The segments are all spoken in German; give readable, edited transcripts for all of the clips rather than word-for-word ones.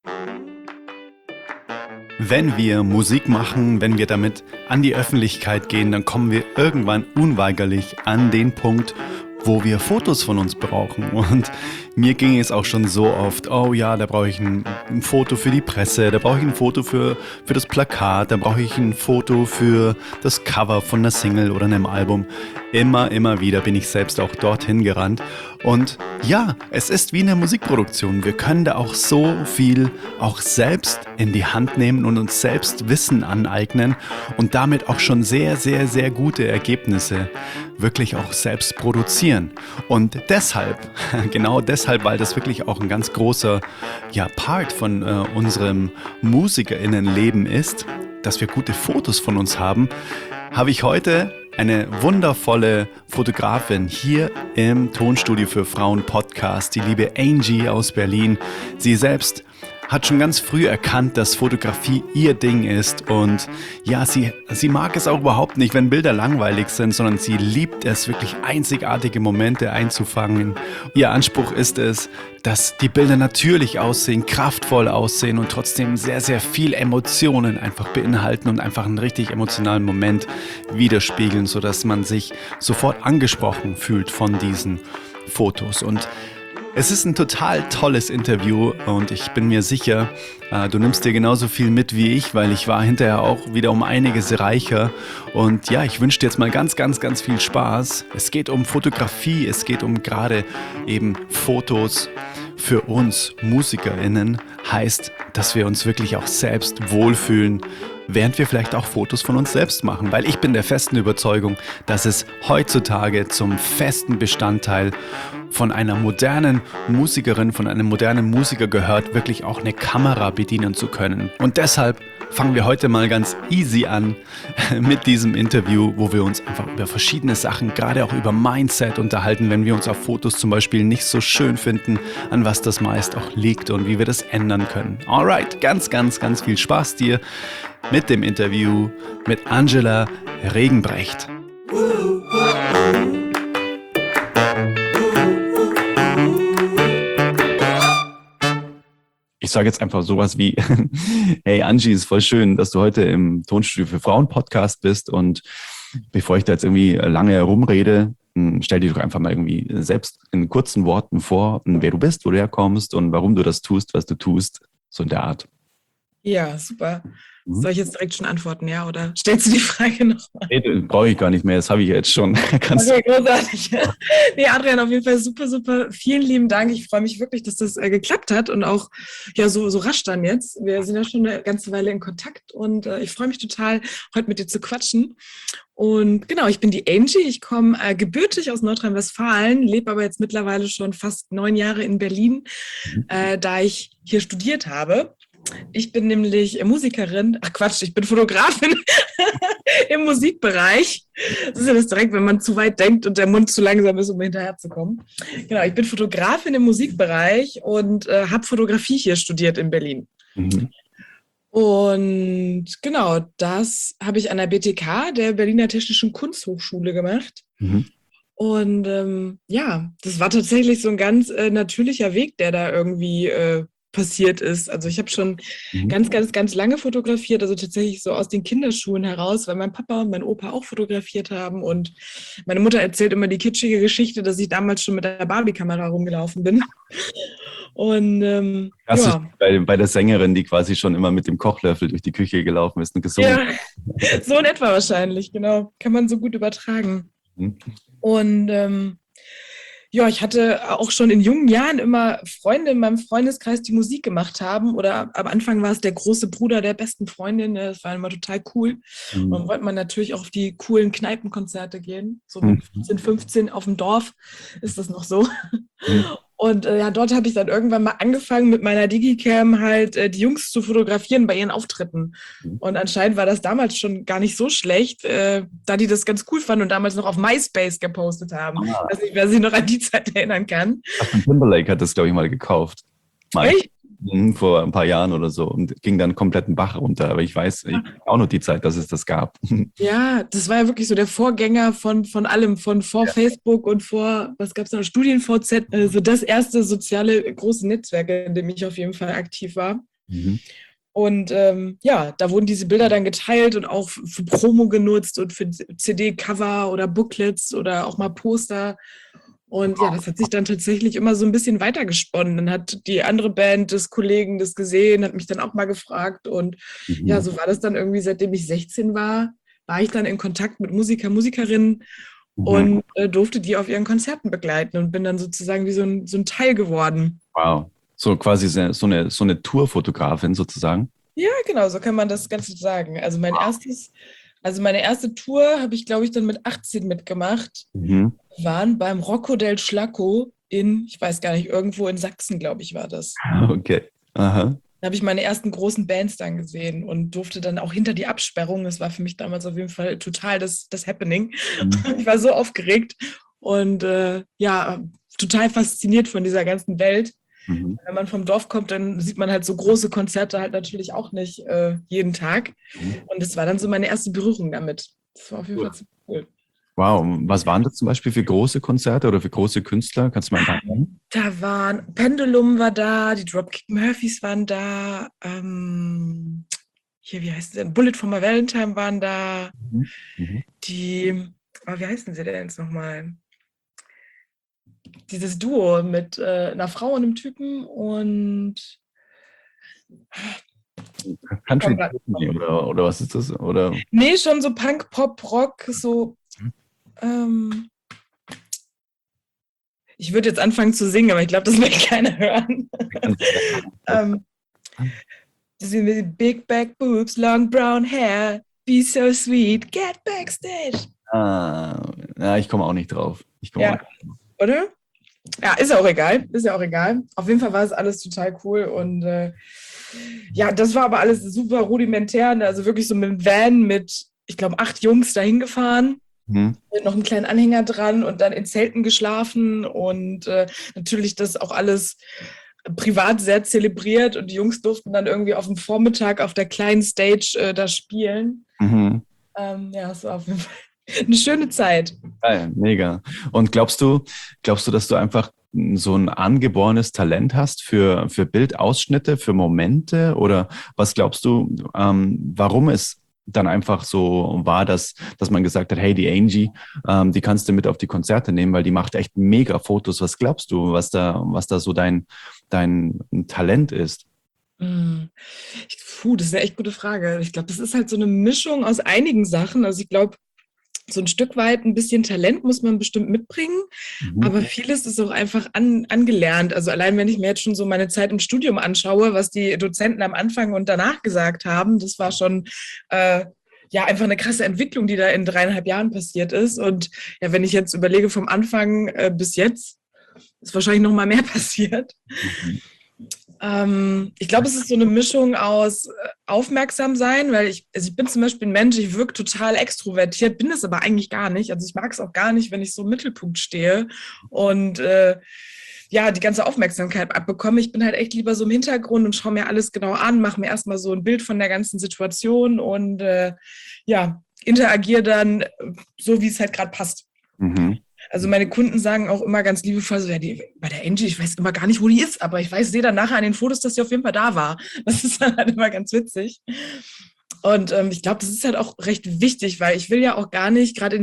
Wenn wir Musik machen, wenn wir damit an die Öffentlichkeit gehen, dann kommen wir irgendwann unweigerlich an den Punkt, wo wir Fotos von uns brauchen. Und mir ging es auch schon so oft, oh ja, da brauche ich ein Foto für die Presse, da brauche ich ein Foto für das Plakat, da brauche ich ein Foto für das Cover von einer Single oder einem Album. Immer wieder bin ich selbst auch dorthin gerannt. Und ja, es ist wie eine Musikproduktion. Wir können da auch so viel auch selbst in die Hand nehmen und uns selbst Wissen aneignen und damit auch schon sehr gute Ergebnisse wirklich auch selbst produzieren. Und deshalb, genau deshalb, weil das wirklich auch ein ganz großer Part von unserem MusikerInnenleben ist, dass wir gute Fotos von uns haben, habe ich heute eine wundervolle Fotografin hier im Tonstudio für Frauen Podcast, die liebe Angie aus Berlin. Sie selbst hat schon ganz früh erkannt, dass Fotografie ihr Ding ist und ja, sie mag es auch überhaupt nicht, wenn Bilder langweilig sind, sondern sie liebt es, wirklich einzigartige Momente einzufangen. Ihr Anspruch ist es, dass die Bilder natürlich aussehen, kraftvoll aussehen und trotzdem sehr viel Emotionen einfach beinhalten und einfach einen richtig emotionalen Moment widerspiegeln, sodass man sich sofort angesprochen fühlt von diesen Fotos. Und es ist ein total tolles Interview und ich bin mir sicher, du nimmst dir genauso viel mit wie ich, weil ich war hinterher auch wieder um einiges reicher. Und ja, ich wünsche dir jetzt mal ganz viel Spaß. Es geht um Fotografie, es geht um gerade eben Fotos. Für uns MusikerInnen heißt, dass wir uns wirklich auch selbst wohlfühlen, während wir vielleicht auch Fotos von uns selbst machen. Weil ich bin der festen Überzeugung, dass es heutzutage zum festen Bestandteil von einer modernen Musikerin, von einem modernen Musiker gehört, wirklich auch eine Kamera bedienen zu können. Und deshalb fangen wir heute mal ganz easy an mit diesem Interview, wo wir uns einfach über verschiedene Sachen, gerade auch über Mindset unterhalten, wenn wir uns auf Fotos zum Beispiel nicht so schön finden, an was das meist auch liegt und wie wir das ändern können. Alright, ganz viel Spaß dir mit dem Interview mit Angela Regenbrecht. Ich sage jetzt einfach sowas wie, hey Angie, ist voll schön, dass du heute im Tonstudio für Frauen Podcast bist und bevor ich da jetzt irgendwie lange herumrede, stell dir doch einfach mal irgendwie selbst in kurzen Worten vor, wer du bist, wo du herkommst und warum du das tust, was du tust, so in der Art. Ja, super. Soll ich jetzt direkt schon antworten, ja? Oder stellst du die Frage nochmal? Nee, das brauche ich gar nicht mehr, das habe ich jetzt schon. Okay, großartig. Nee, Adrian, auf jeden Fall super. Vielen lieben Dank. Ich freue mich wirklich, dass das geklappt hat und auch so rasch dann jetzt. Wir sind ja schon eine ganze Weile in Kontakt und ich freue mich total, heute mit dir zu quatschen. Und genau, ich bin die Angie. Ich komme gebürtig aus Nordrhein-Westfalen, lebe aber jetzt mittlerweile schon fast 9 Jahre in Berlin, da ich hier studiert habe. Ich bin nämlich Musikerin, ich bin Fotografin im Musikbereich. Das ist ja das direkt, wenn man zu weit denkt und der Mund zu langsam ist, um hinterherzukommen. Genau, ich bin Fotografin im Musikbereich und habe Fotografie hier studiert in Berlin. Und genau, das habe ich an der BTK, der Berliner Technischen Kunsthochschule, gemacht. Und das war tatsächlich so ein ganz natürlicher Weg, der da irgendwie passiert ist. Also ich habe schon ganz lange fotografiert, also tatsächlich so aus den Kinderschuhen heraus, weil mein Papa und mein Opa auch fotografiert haben und meine Mutter erzählt immer die kitschige Geschichte, dass ich damals schon mit der Barbie-Kamera rumgelaufen bin. Und bei der Sängerin, die quasi schon immer mit dem Kochlöffel durch die Küche gelaufen ist und gesungen. Ja, so in etwa wahrscheinlich, genau. Kann man so gut übertragen. Und ich hatte auch schon in jungen Jahren immer Freunde in meinem Freundeskreis, die Musik gemacht haben. Oder am Anfang war es der große Bruder der besten Freundin. Das war immer total cool. Und dann wollte man natürlich auch auf die coolen Kneipenkonzerte gehen. So mit 14, 15 auf dem Dorf ist das noch so. Und dort habe ich dann irgendwann mal angefangen, mit meiner Digicam halt die Jungs zu fotografieren bei ihren Auftritten. Und anscheinend war das damals schon gar nicht so schlecht, da die das ganz cool fanden und damals noch auf MySpace gepostet haben. Ich weiß nicht, wer sich noch an die Zeit erinnern kann. Timberlake hat das, glaube ich, mal gekauft. Echt? Vor ein paar Jahren oder so und ging dann komplett einen Bach runter. Aber ich weiß auch noch die Zeit, dass es das gab. Ja, das war ja wirklich so der Vorgänger von allem, vor Facebook und vor, was gab es noch, StudienVZ, also das erste soziale große Netzwerk, in dem ich auf jeden Fall aktiv war. Mhm. Und ja, da wurden diese Bilder dann geteilt und auch für Promo genutzt und für CD-Cover oder Booklets oder auch mal Poster. Und ja, das hat sich dann tatsächlich immer so ein bisschen weitergesponnen. Dann hat die andere Band des Kollegen das gesehen, hat mich dann auch mal gefragt. Und ja, Mhm. so war das dann irgendwie, seitdem ich 16 war, war ich dann in Kontakt mit Musikerinnen Mhm. und durfte die auf ihren Konzerten begleiten und bin dann sozusagen wie so ein Teil geworden. Wow. So quasi so eine Tourfotografin sozusagen. Ja, genau, so kann man das Ganze sagen. Also meine erste Tour habe ich, glaube ich, dann mit 18 mitgemacht. Mhm. Wir waren beim Rocco del Schlacco in, ich weiß gar nicht, irgendwo in Sachsen, glaube ich, war das. Okay. Aha. Da habe ich meine ersten großen Bands dann gesehen und durfte dann auch hinter die Absperrung. Das war für mich damals auf jeden Fall total das Happening. Mhm. Ich war so aufgeregt und ja, total fasziniert von dieser ganzen Welt. Mhm. Wenn man vom Dorf kommt, dann sieht man halt so große Konzerte halt natürlich auch nicht jeden Tag. Mhm. Und das war dann so meine erste Berührung damit. Das war auf jeden Cool. Fall ziemlich cool. Wow. Was waren das zum Beispiel für große Konzerte oder für große Künstler? Kannst du mal ein paar nennen? Da waren Pendulum war da, die Dropkick Murphys waren da, hier, wie heißen sie denn? Bullet for My Valentine waren da, Mhm. Mhm. die, wie heißen sie denn jetzt nochmal? Dieses Duo mit einer Frau und einem Typen und Country komm grad. Disney oder was ist das? Oder Nee, schon so Punk, Pop, Rock, so ähm, ich würde jetzt anfangen zu singen, aber ich glaube, das will keiner hören. ähm, Big back boobs, long brown hair, be so sweet, get backstage. ja, ich komme auch nicht drauf. Ich komme auch Ja, nicht. oder? Ja, ist ja auch egal. Ist ja auch egal. Auf jeden Fall war es alles total cool und ja, das war aber alles super rudimentär. Ne? Also wirklich so mit dem Van mit, ich glaube, 8 Jungs dahin gefahren. Mhm. Mit noch einen kleinen Anhänger dran und dann in Zelten geschlafen und natürlich das auch alles privat sehr zelebriert und die Jungs durften dann irgendwie auf dem Vormittag auf der kleinen Stage da spielen. Mhm. Ja, es war auf jeden Fall eine schöne Zeit. Geil, mega. Und glaubst du, dass du einfach so ein angeborenes Talent hast für Bildausschnitte, für Momente? Oder was glaubst du, warum es dann einfach so war, dass man gesagt hat, hey, die Angie, die kannst du mit auf die Konzerte nehmen, weil die macht echt mega Fotos. Was glaubst du, was da so dein Talent ist? Hm. Das ist eine echt gute Frage. Ich glaube, das ist halt so eine Mischung aus einigen Sachen. Also ich glaube, so ein Stück weit ein bisschen Talent muss man bestimmt mitbringen, Mhm. aber vieles ist auch einfach angelernt. Also allein wenn ich mir jetzt schon so meine Zeit im Studium anschaue, was die Dozenten am Anfang und danach gesagt haben, das war schon ja einfach eine krasse Entwicklung, die da in 3,5 Jahren passiert ist. Und ja, wenn ich jetzt überlege vom Anfang bis jetzt, ist wahrscheinlich noch mal mehr passiert. Mhm. Ich glaube, es ist so eine Mischung aus aufmerksam sein, weil also ich bin zum Beispiel ein Mensch, ich wirke total extrovertiert, bin es aber eigentlich gar nicht. Also ich mag es auch gar nicht, wenn ich so im Mittelpunkt stehe und ja, die ganze Aufmerksamkeit abbekomme. Ich bin halt echt lieber so im Hintergrund und schaue mir alles genau an, mache mir erstmal so ein Bild von der ganzen Situation und ja, interagiere dann so, wie es halt gerade passt. Mhm. Also meine Kunden sagen auch immer ganz liebevoll so, ja, bei der Angie, ich weiß immer gar nicht, wo die ist, aber ich sehe dann nachher an den Fotos, dass sie auf jeden Fall da war. Das ist dann halt immer ganz witzig. Und ich glaube, das ist halt auch recht wichtig, weil ich will ja auch gar nicht gerade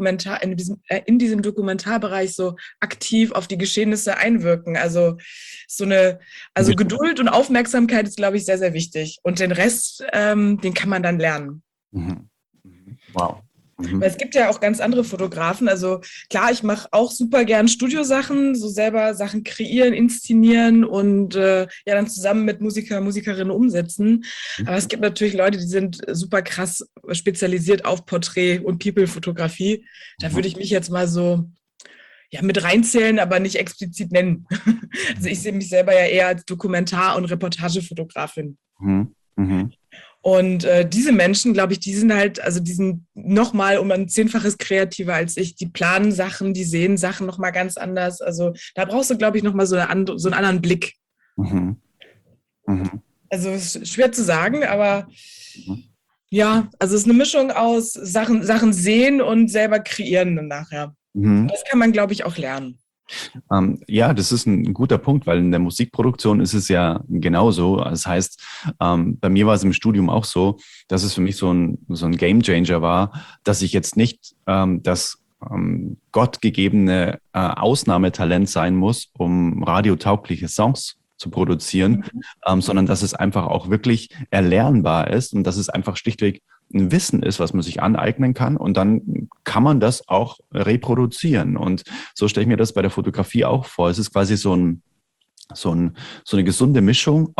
in diesem Dokumentarbereich so aktiv auf die Geschehnisse einwirken. Also also Geduld und Aufmerksamkeit ist, glaube ich, sehr, sehr wichtig. Und den Rest, den kann man dann lernen. Mhm. Mhm. Wow. Mhm. Weil es gibt ja auch ganz andere Fotografen. Also klar, ich mache auch super gern Studiosachen, so selber Sachen kreieren, inszenieren und ja dann zusammen mit Musikerinnen umsetzen. Aber es gibt natürlich Leute, die sind super krass spezialisiert auf Porträt- und People-Fotografie. Da Mhm. würde ich mich jetzt mal so ja, mit reinzählen, aber nicht explizit nennen. Also ich sehe mich selber ja eher als Dokumentar- und Reportagefotografin. Mhm. Mhm. Und diese Menschen, glaube ich, die sind halt, also die sind nochmal um ein 10-faches kreativer als ich. Die planen Sachen, die sehen Sachen nochmal ganz anders. Also da brauchst du, glaube ich, nochmal so einen anderen Blick. Mhm. Mhm. Also es ist schwer zu sagen, aber Mhm. ja, also es ist eine Mischung aus Sachen sehen und selber kreieren dann nachher. Mhm. Das kann man, glaube ich, auch lernen. Ja, das ist ein guter Punkt, weil in der Musikproduktion ist es ja genauso. Das heißt, bei mir war es im Studium auch so, dass es für mich so ein Gamechanger war, dass ich jetzt nicht das gottgegebene Ausnahmetalent sein muss, um radiotaugliche Songs zu produzieren, sondern dass es einfach auch wirklich erlernbar ist und dass es einfach schlichtweg ein Wissen ist, was man sich aneignen kann und dann kann man das auch reproduzieren. Und so stelle ich mir das bei der Fotografie auch vor. Es ist quasi so eine gesunde Mischung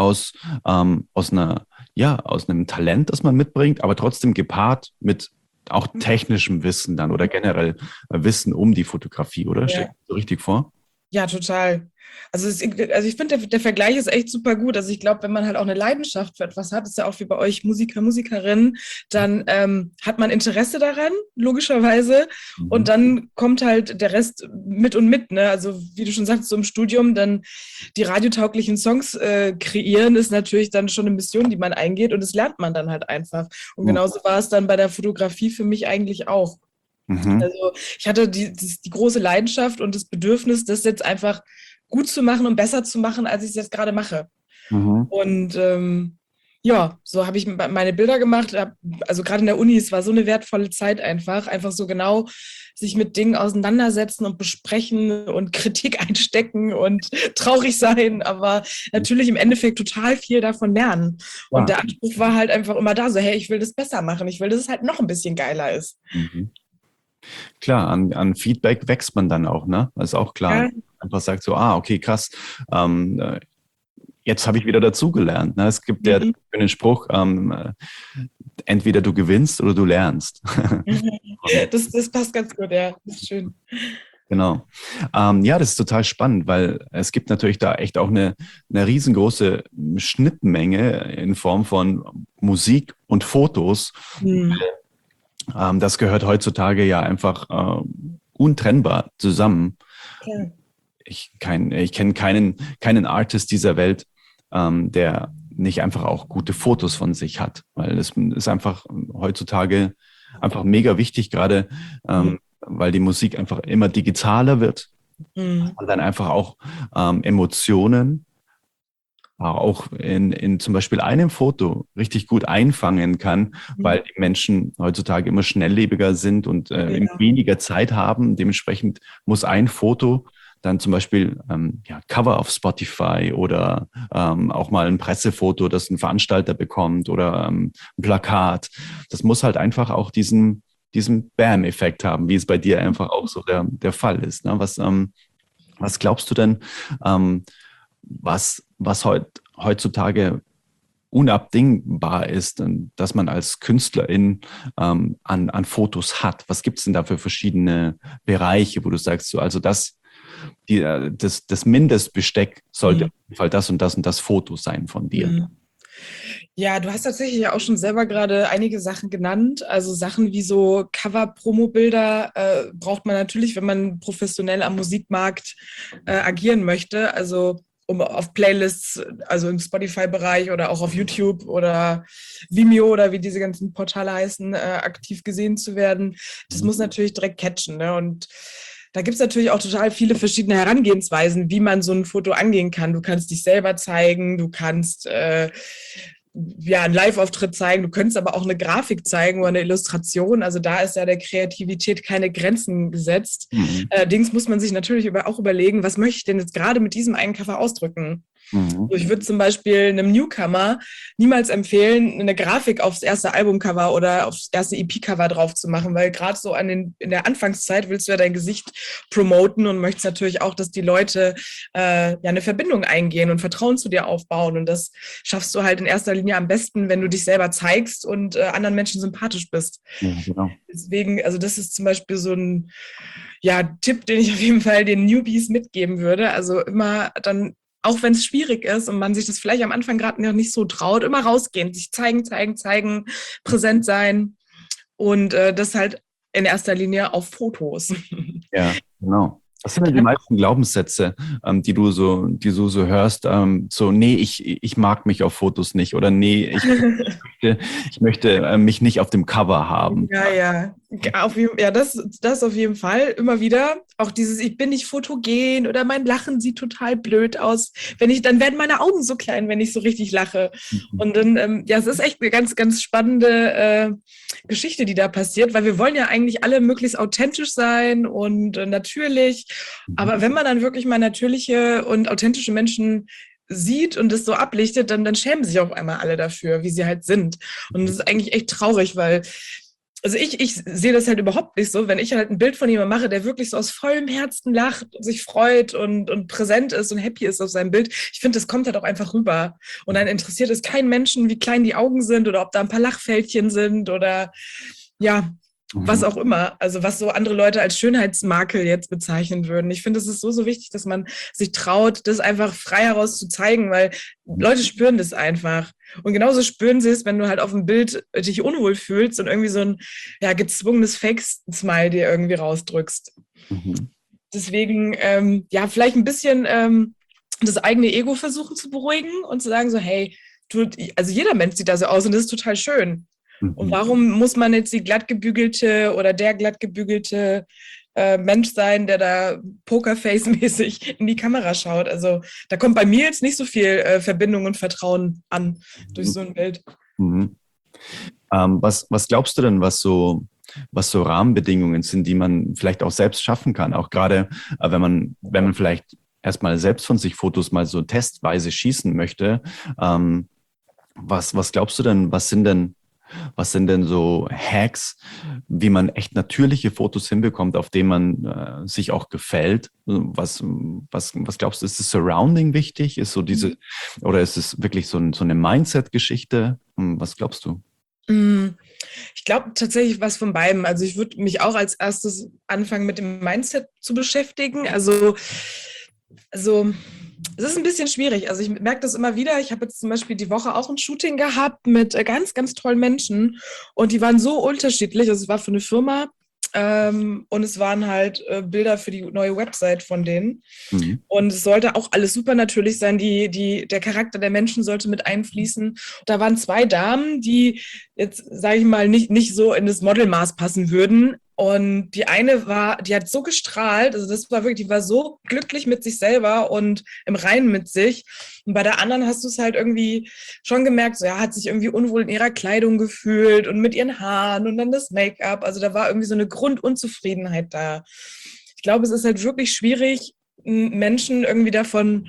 aus einem Talent, das man mitbringt, aber trotzdem gepaart mit auch technischem Wissen dann oder generell Wissen um die Fotografie, oder? Stelle ich Ja. mir so richtig vor? Ja, total. Also ich finde, der Vergleich ist echt super gut. Also ich glaube, wenn man halt auch eine Leidenschaft für etwas hat, ist ja auch wie bei euch Musiker, Musikerinnen, dann hat man Interesse daran, logischerweise. Und Mhm. dann kommt halt der Rest mit und mit. Ne? Also wie du schon sagst, so im Studium dann die radiotauglichen Songs kreieren, ist natürlich dann schon eine Mission, die man eingeht. Und das lernt man dann halt einfach. Und genauso war es dann bei der Fotografie für mich eigentlich auch. Mhm. Also ich hatte die große Leidenschaft und das Bedürfnis, das jetzt einfach gut zu machen und besser zu machen, als ich es jetzt gerade mache. Mhm. Und ja, so habe ich meine Bilder gemacht. Also gerade in der Uni, es war so eine wertvolle Zeit einfach so genau sich mit Dingen auseinandersetzen und besprechen und Kritik einstecken und traurig sein, aber natürlich im Endeffekt total viel davon lernen. Und Ja. der Anspruch war halt einfach immer da, so hey, ich will das besser machen, ich will, dass es halt noch ein bisschen geiler ist. Mhm. Klar, an Feedback wächst man dann auch, ne? Das ist auch klar. Ja. Einfach sagt so, okay, krass, ähm, äh, jetzt habe ich wieder dazugelernt. Ne? Es gibt ja Mhm. den Spruch, entweder du gewinnst oder du lernst. Und Das passt ganz gut, ja. Das ist schön. genau. Ja, das ist total spannend, weil es gibt natürlich da echt auch eine riesengroße Schnittmenge in Form von Musik und Fotos. Hm. Das gehört heutzutage ja einfach untrennbar zusammen. Klar. Ich kenne keinen Artist dieser Welt, der nicht einfach auch gute Fotos von sich hat, weil es ist einfach heutzutage einfach mega wichtig, gerade Hm. weil die Musik einfach immer digitaler wird Hm. und dann einfach auch Emotionen auch in zum Beispiel einem Foto richtig gut einfangen kann, weil die Menschen heutzutage immer schnelllebiger sind und immer Ja. weniger Zeit haben. Dementsprechend muss ein Foto dann zum Beispiel ja, Cover auf Spotify oder auch mal ein Pressefoto, das ein Veranstalter bekommt oder ein Plakat. Das muss halt einfach auch diesen Bam-Effekt haben, wie es bei dir einfach auch so der Fall ist. Ne? Was glaubst du denn, was heutzutage unabdingbar ist, dass man als Künstlerin an Fotos hat? Was gibt es denn da für verschiedene Bereiche, wo du sagst, so, also das Mindestbesteck sollte Hm. auf jeden Fall das und das und das Foto sein von dir? Hm. Ja, du hast tatsächlich ja auch schon selber gerade einige Sachen genannt. Also Sachen wie so Cover-Promo-Bilder braucht man natürlich, wenn man professionell am Musikmarkt agieren möchte. Also um auf Playlists, also im Spotify-Bereich oder auch auf YouTube oder Vimeo oder wie diese ganzen Portale heißen, aktiv gesehen zu werden. Das muss natürlich direkt catchen. Ne? Und da gibt es natürlich auch total viele verschiedene Herangehensweisen, wie man so ein Foto angehen kann. Du kannst dich selber zeigen, du kannst ja, einen Live-Auftritt zeigen, du könntest aber auch eine Grafik zeigen oder eine Illustration. Also da ist ja der Kreativität keine Grenzen gesetzt. Mhm. Allerdings muss man sich natürlich auch überlegen, was möchte ich denn jetzt gerade mit diesem einen Cover ausdrücken? Mhm. Also ich würde zum Beispiel einem Newcomer niemals empfehlen, eine Grafik aufs erste Albumcover oder aufs erste EP-Cover drauf zu machen, weil gerade so in der Anfangszeit willst du ja dein Gesicht promoten und möchtest natürlich auch, dass die Leute ja eine Verbindung eingehen und Vertrauen zu dir aufbauen. Und das schaffst du halt in erster Linie am besten, wenn du dich selber zeigst und anderen Menschen sympathisch bist. Ja, genau. Deswegen, also das ist zum Beispiel so ein ja, Tipp, den ich auf jeden Fall den Newbies mitgeben würde. Also immer dann, auch wenn es schwierig ist und man sich das vielleicht am Anfang gerade noch nicht so traut, immer rausgehen, sich zeigen, präsent sein und das halt in erster Linie auf Fotos. Ja, genau. Was sind denn die meisten Glaubenssätze, die du so hörst? So, nee, ich mag mich auf Fotos nicht oder nee, ich möchte mich nicht auf dem Cover haben. Ja, ja. Ja, das auf jeden Fall. Immer wieder. Auch dieses, ich bin nicht fotogen oder mein Lachen sieht total blöd aus. Dann werden meine Augen so klein, wenn ich so richtig lache. Mhm. Und dann, ja, es ist echt eine ganz, ganz spannende Geschichte, die da passiert, weil wir wollen ja eigentlich alle möglichst authentisch sein und natürlich. Mhm. Aber wenn man dann wirklich mal natürliche und authentische Menschen sieht und das so ablichtet, dann schämen sich auf einmal alle dafür, wie sie halt sind. Und das ist eigentlich echt traurig, weil also ich sehe das halt überhaupt nicht so, wenn ich halt ein Bild von jemandem mache, der wirklich so aus vollem Herzen lacht, sich freut und präsent ist und happy ist auf seinem Bild. Ich finde, das kommt halt auch einfach rüber. Und dann interessiert es keinen Menschen, wie klein die Augen sind oder ob da ein paar Lachfältchen sind oder ja, was Mhm. auch immer. Also was so andere Leute als Schönheitsmakel jetzt bezeichnen würden. Ich finde, es ist so, so wichtig, dass man sich traut, das einfach frei heraus zu zeigen, weil Leute spüren das einfach. Und genauso spüren sie es, wenn du halt auf dem Bild dich unwohl fühlst und irgendwie so ein ja, gezwungenes Fake-Smile dir irgendwie rausdrückst. Mhm. Deswegen, ja, vielleicht ein bisschen das eigene Ego versuchen zu beruhigen und zu sagen so, hey, also jeder Mensch sieht da so aus und das ist total schön. Und Mhm. warum muss man jetzt die glattgebügelte oder der glattgebügelte Mensch sein, der da Pokerface-mäßig in die Kamera schaut? Also da kommt bei mir jetzt nicht so viel Verbindung und Vertrauen an durch so ein Bild. Mhm. Was glaubst du denn, was so Rahmenbedingungen sind, die man vielleicht auch selbst schaffen kann? Auch gerade, wenn man vielleicht erstmal selbst von sich Fotos mal so testweise schießen möchte. Was glaubst du denn, was sind denn so Hacks, wie man echt natürliche Fotos hinbekommt, auf denen man sich auch gefällt? Was glaubst du, ist das Surrounding wichtig? Ist so oder ist es wirklich so eine Mindset-Geschichte? Was glaubst du? Mm, Ich glaube tatsächlich was von beidem. Also ich würde mich auch als erstes anfangen, mit dem Mindset zu beschäftigen. Also es ist ein bisschen schwierig. Also ich merke das immer wieder. Ich habe jetzt zum Beispiel die Woche auch ein Shooting gehabt mit ganz, ganz tollen Menschen und die waren so unterschiedlich. Also es war für eine Firma und es waren halt Bilder für die neue Website von denen. Mhm. Und es sollte auch alles super natürlich sein. Der Charakter der Menschen sollte mit einfließen. Da waren zwei Damen, die jetzt, sage ich mal, nicht so in das Modelmaß passen würden. Und die eine die hat so gestrahlt, also das war wirklich, die war so glücklich mit sich selber und im Reinen mit sich. Und bei der anderen hast du es halt irgendwie schon gemerkt, so ja, hat sich irgendwie unwohl in ihrer Kleidung gefühlt und mit ihren Haaren und dann das Make-up. Also da war irgendwie so eine Grundunzufriedenheit da. Ich glaube, es ist halt wirklich schwierig, Menschen irgendwie davon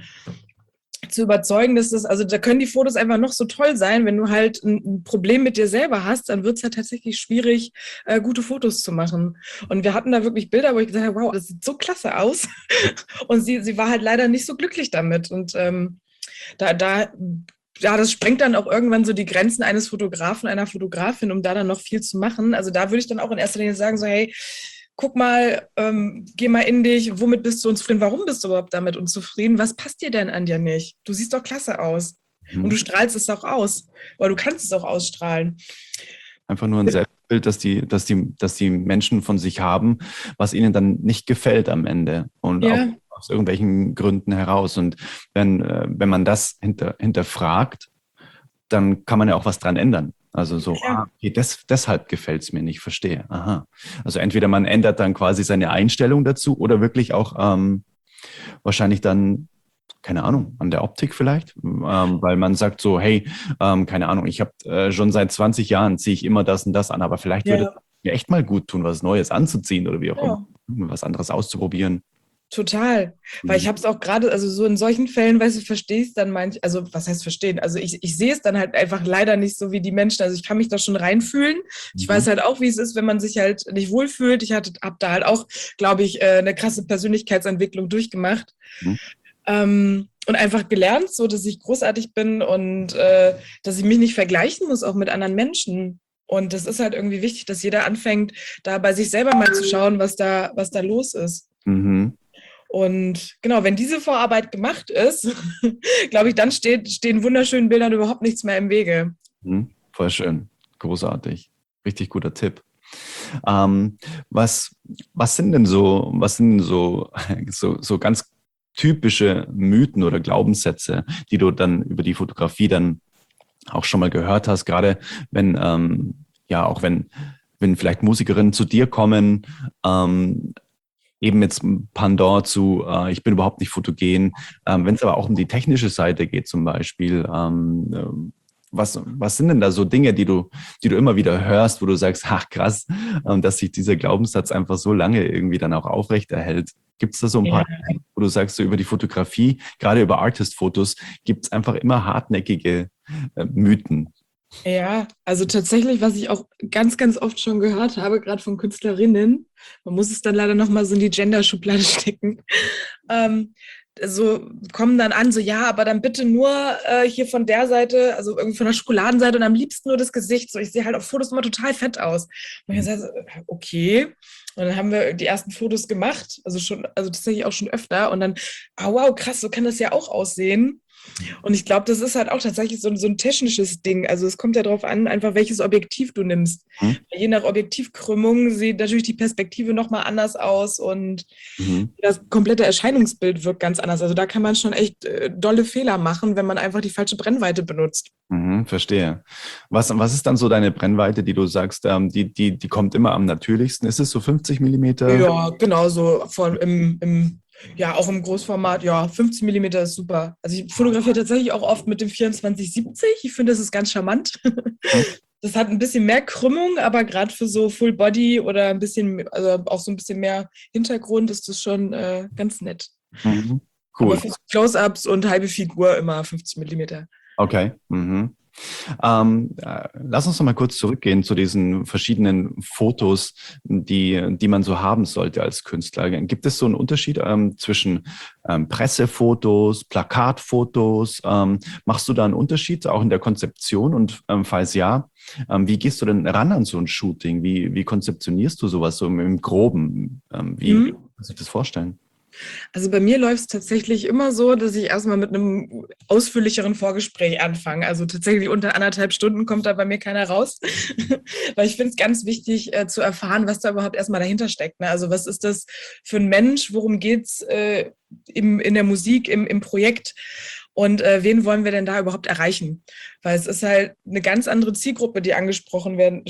zu überzeugen, dass also da können die Fotos einfach noch so toll sein, wenn du halt ein Problem mit dir selber hast, dann wird es halt tatsächlich schwierig, gute Fotos zu machen. Und wir hatten da wirklich Bilder, wo ich gesagt habe, wow, das sieht so klasse aus. Und sie war halt leider nicht so glücklich damit. Und da, da, ja, das sprengt dann auch irgendwann so die Grenzen eines Fotografen, einer Fotografin, um da dann noch viel zu machen. Also da würde ich dann auch in erster Linie sagen, so, hey, guck mal, geh mal in dich, womit bist du unzufrieden? Warum bist du überhaupt damit unzufrieden? Was passt dir denn an dir nicht? Du siehst doch klasse aus. Und du Mhm. strahlst es auch aus, weil du kannst es auch ausstrahlen. Einfach nur ein Selbstbild, dass die Menschen von sich haben, was ihnen dann nicht gefällt am Ende und auch Ja, aus irgendwelchen Gründen heraus. Und wenn man das hinterfragt, dann kann man ja auch was dran ändern. Also so, klar. okay, deshalb gefällt es mir nicht, verstehe. Aha. Also entweder man ändert dann quasi seine Einstellung dazu oder wirklich auch wahrscheinlich dann, keine Ahnung, an der Optik vielleicht, weil man sagt so, hey, keine Ahnung, ich habe schon seit 20 Jahren ziehe ich immer das und das an, aber vielleicht würde es Ja, mir echt mal gut tun, was Neues anzuziehen oder wie auch immer, ja. was anderes auszuprobieren. Total. Weil ich Mhm. habe es auch gerade, also so in solchen Fällen, weißt du, verstehe ich es dann also was heißt verstehen? Also ich sehe es dann halt einfach leider nicht so wie die Menschen. Also ich kann mich da schon reinfühlen. Ich weiß Mhm. halt auch, wie es ist, wenn man sich halt nicht wohlfühlt. Habe da halt auch, glaube ich, eine krasse Persönlichkeitsentwicklung durchgemacht. Mhm. Und einfach gelernt, so dass ich großartig bin und dass ich mich nicht vergleichen muss, auch mit anderen Menschen. Und das ist halt irgendwie wichtig, dass jeder anfängt, da bei sich selber mal zu schauen, was da los ist. Mhm. Und genau, wenn diese Vorarbeit gemacht ist, glaube ich, dann stehen wunderschönen Bildern überhaupt nichts mehr im Wege. Mhm. Voll schön, großartig, richtig guter Tipp. Ähm, was, was sind denn so ganz typische Mythen oder Glaubenssätze, die du dann über die Fotografie dann auch schon mal gehört hast, gerade wenn, ja, auch wenn wenn vielleicht Musikerinnen zu dir kommen, eben jetzt ein Pendant zu, ich bin überhaupt nicht fotogen. Wenn es aber auch um die technische Seite geht zum Beispiel, was sind denn da so Dinge, die du immer wieder hörst, wo du sagst, ach krass, dass sich dieser Glaubenssatz einfach so lange irgendwie dann auch aufrechterhält? Gibt es da so ein paar, Ja. wo du sagst, so über die Fotografie, gerade über Artist-Fotos, gibt es einfach immer hartnäckige Mythen? Ja, also tatsächlich, was ich auch ganz, ganz oft schon gehört habe, gerade von Künstlerinnen, man muss es dann leider nochmal so in die Gender-Schublade stecken, so kommen dann an, so ja, aber dann bitte nur hier von der Seite, also irgendwie von der Schokoladenseite und am liebsten nur das Gesicht. So, ich sehe halt auf Fotos immer total fett aus. Und ich sage, okay. Und dann haben wir die ersten Fotos gemacht, also tatsächlich auch schon öfter. Und dann, wow, krass, so kann das ja auch aussehen. Und ich glaube, das ist halt auch tatsächlich so ein technisches Ding. Also es kommt ja darauf an, einfach welches Objektiv du nimmst. Hm? Je nach Objektivkrümmung sieht natürlich die Perspektive nochmal anders aus und Mhm. das komplette Erscheinungsbild wirkt ganz anders. Also da kann man schon echt dolle Fehler machen, wenn man einfach die falsche Brennweite benutzt. Mhm, verstehe. Was ist dann so deine Brennweite, die du sagst, die kommt immer am natürlichsten? Ist es so 50 Millimeter? Ja, genau so ja, auch im Großformat, ja, 15 Millimeter ist super. Also ich fotografiere tatsächlich auch oft mit dem 24-70. Ich finde, das ist ganz charmant. Das hat ein bisschen mehr Krümmung, aber gerade für so Full Body oder ein bisschen, also auch so ein bisschen mehr Hintergrund ist das schon ganz nett. Mhm. Aber Cool. für so Close-Ups und halbe Figur immer 50 Millimeter. Okay. Mhm. Lass uns noch mal kurz zurückgehen zu diesen verschiedenen Fotos, die man so haben sollte als Künstler. Gibt es so einen Unterschied zwischen Pressefotos, Plakatfotos? Machst du da einen Unterschied auch in der Konzeption? Und falls ja, wie gehst du denn ran an so ein Shooting? Wie konzeptionierst du sowas so im Groben? Wie kann man sich das vorstellen? Also bei mir läuft es tatsächlich immer so, dass ich erstmal mit einem ausführlicheren Vorgespräch anfange. Also tatsächlich unter 1,5 Stunden kommt da bei mir keiner raus. Weil ich finde es ganz wichtig zu erfahren, was da überhaupt erstmal dahinter steckt. Ne? Also was ist das für ein Mensch? Worum geht es in der Musik, im Projekt? Und wen wollen wir denn da überhaupt erreichen? Weil es ist halt eine ganz andere Zielgruppe, die angesprochen werden,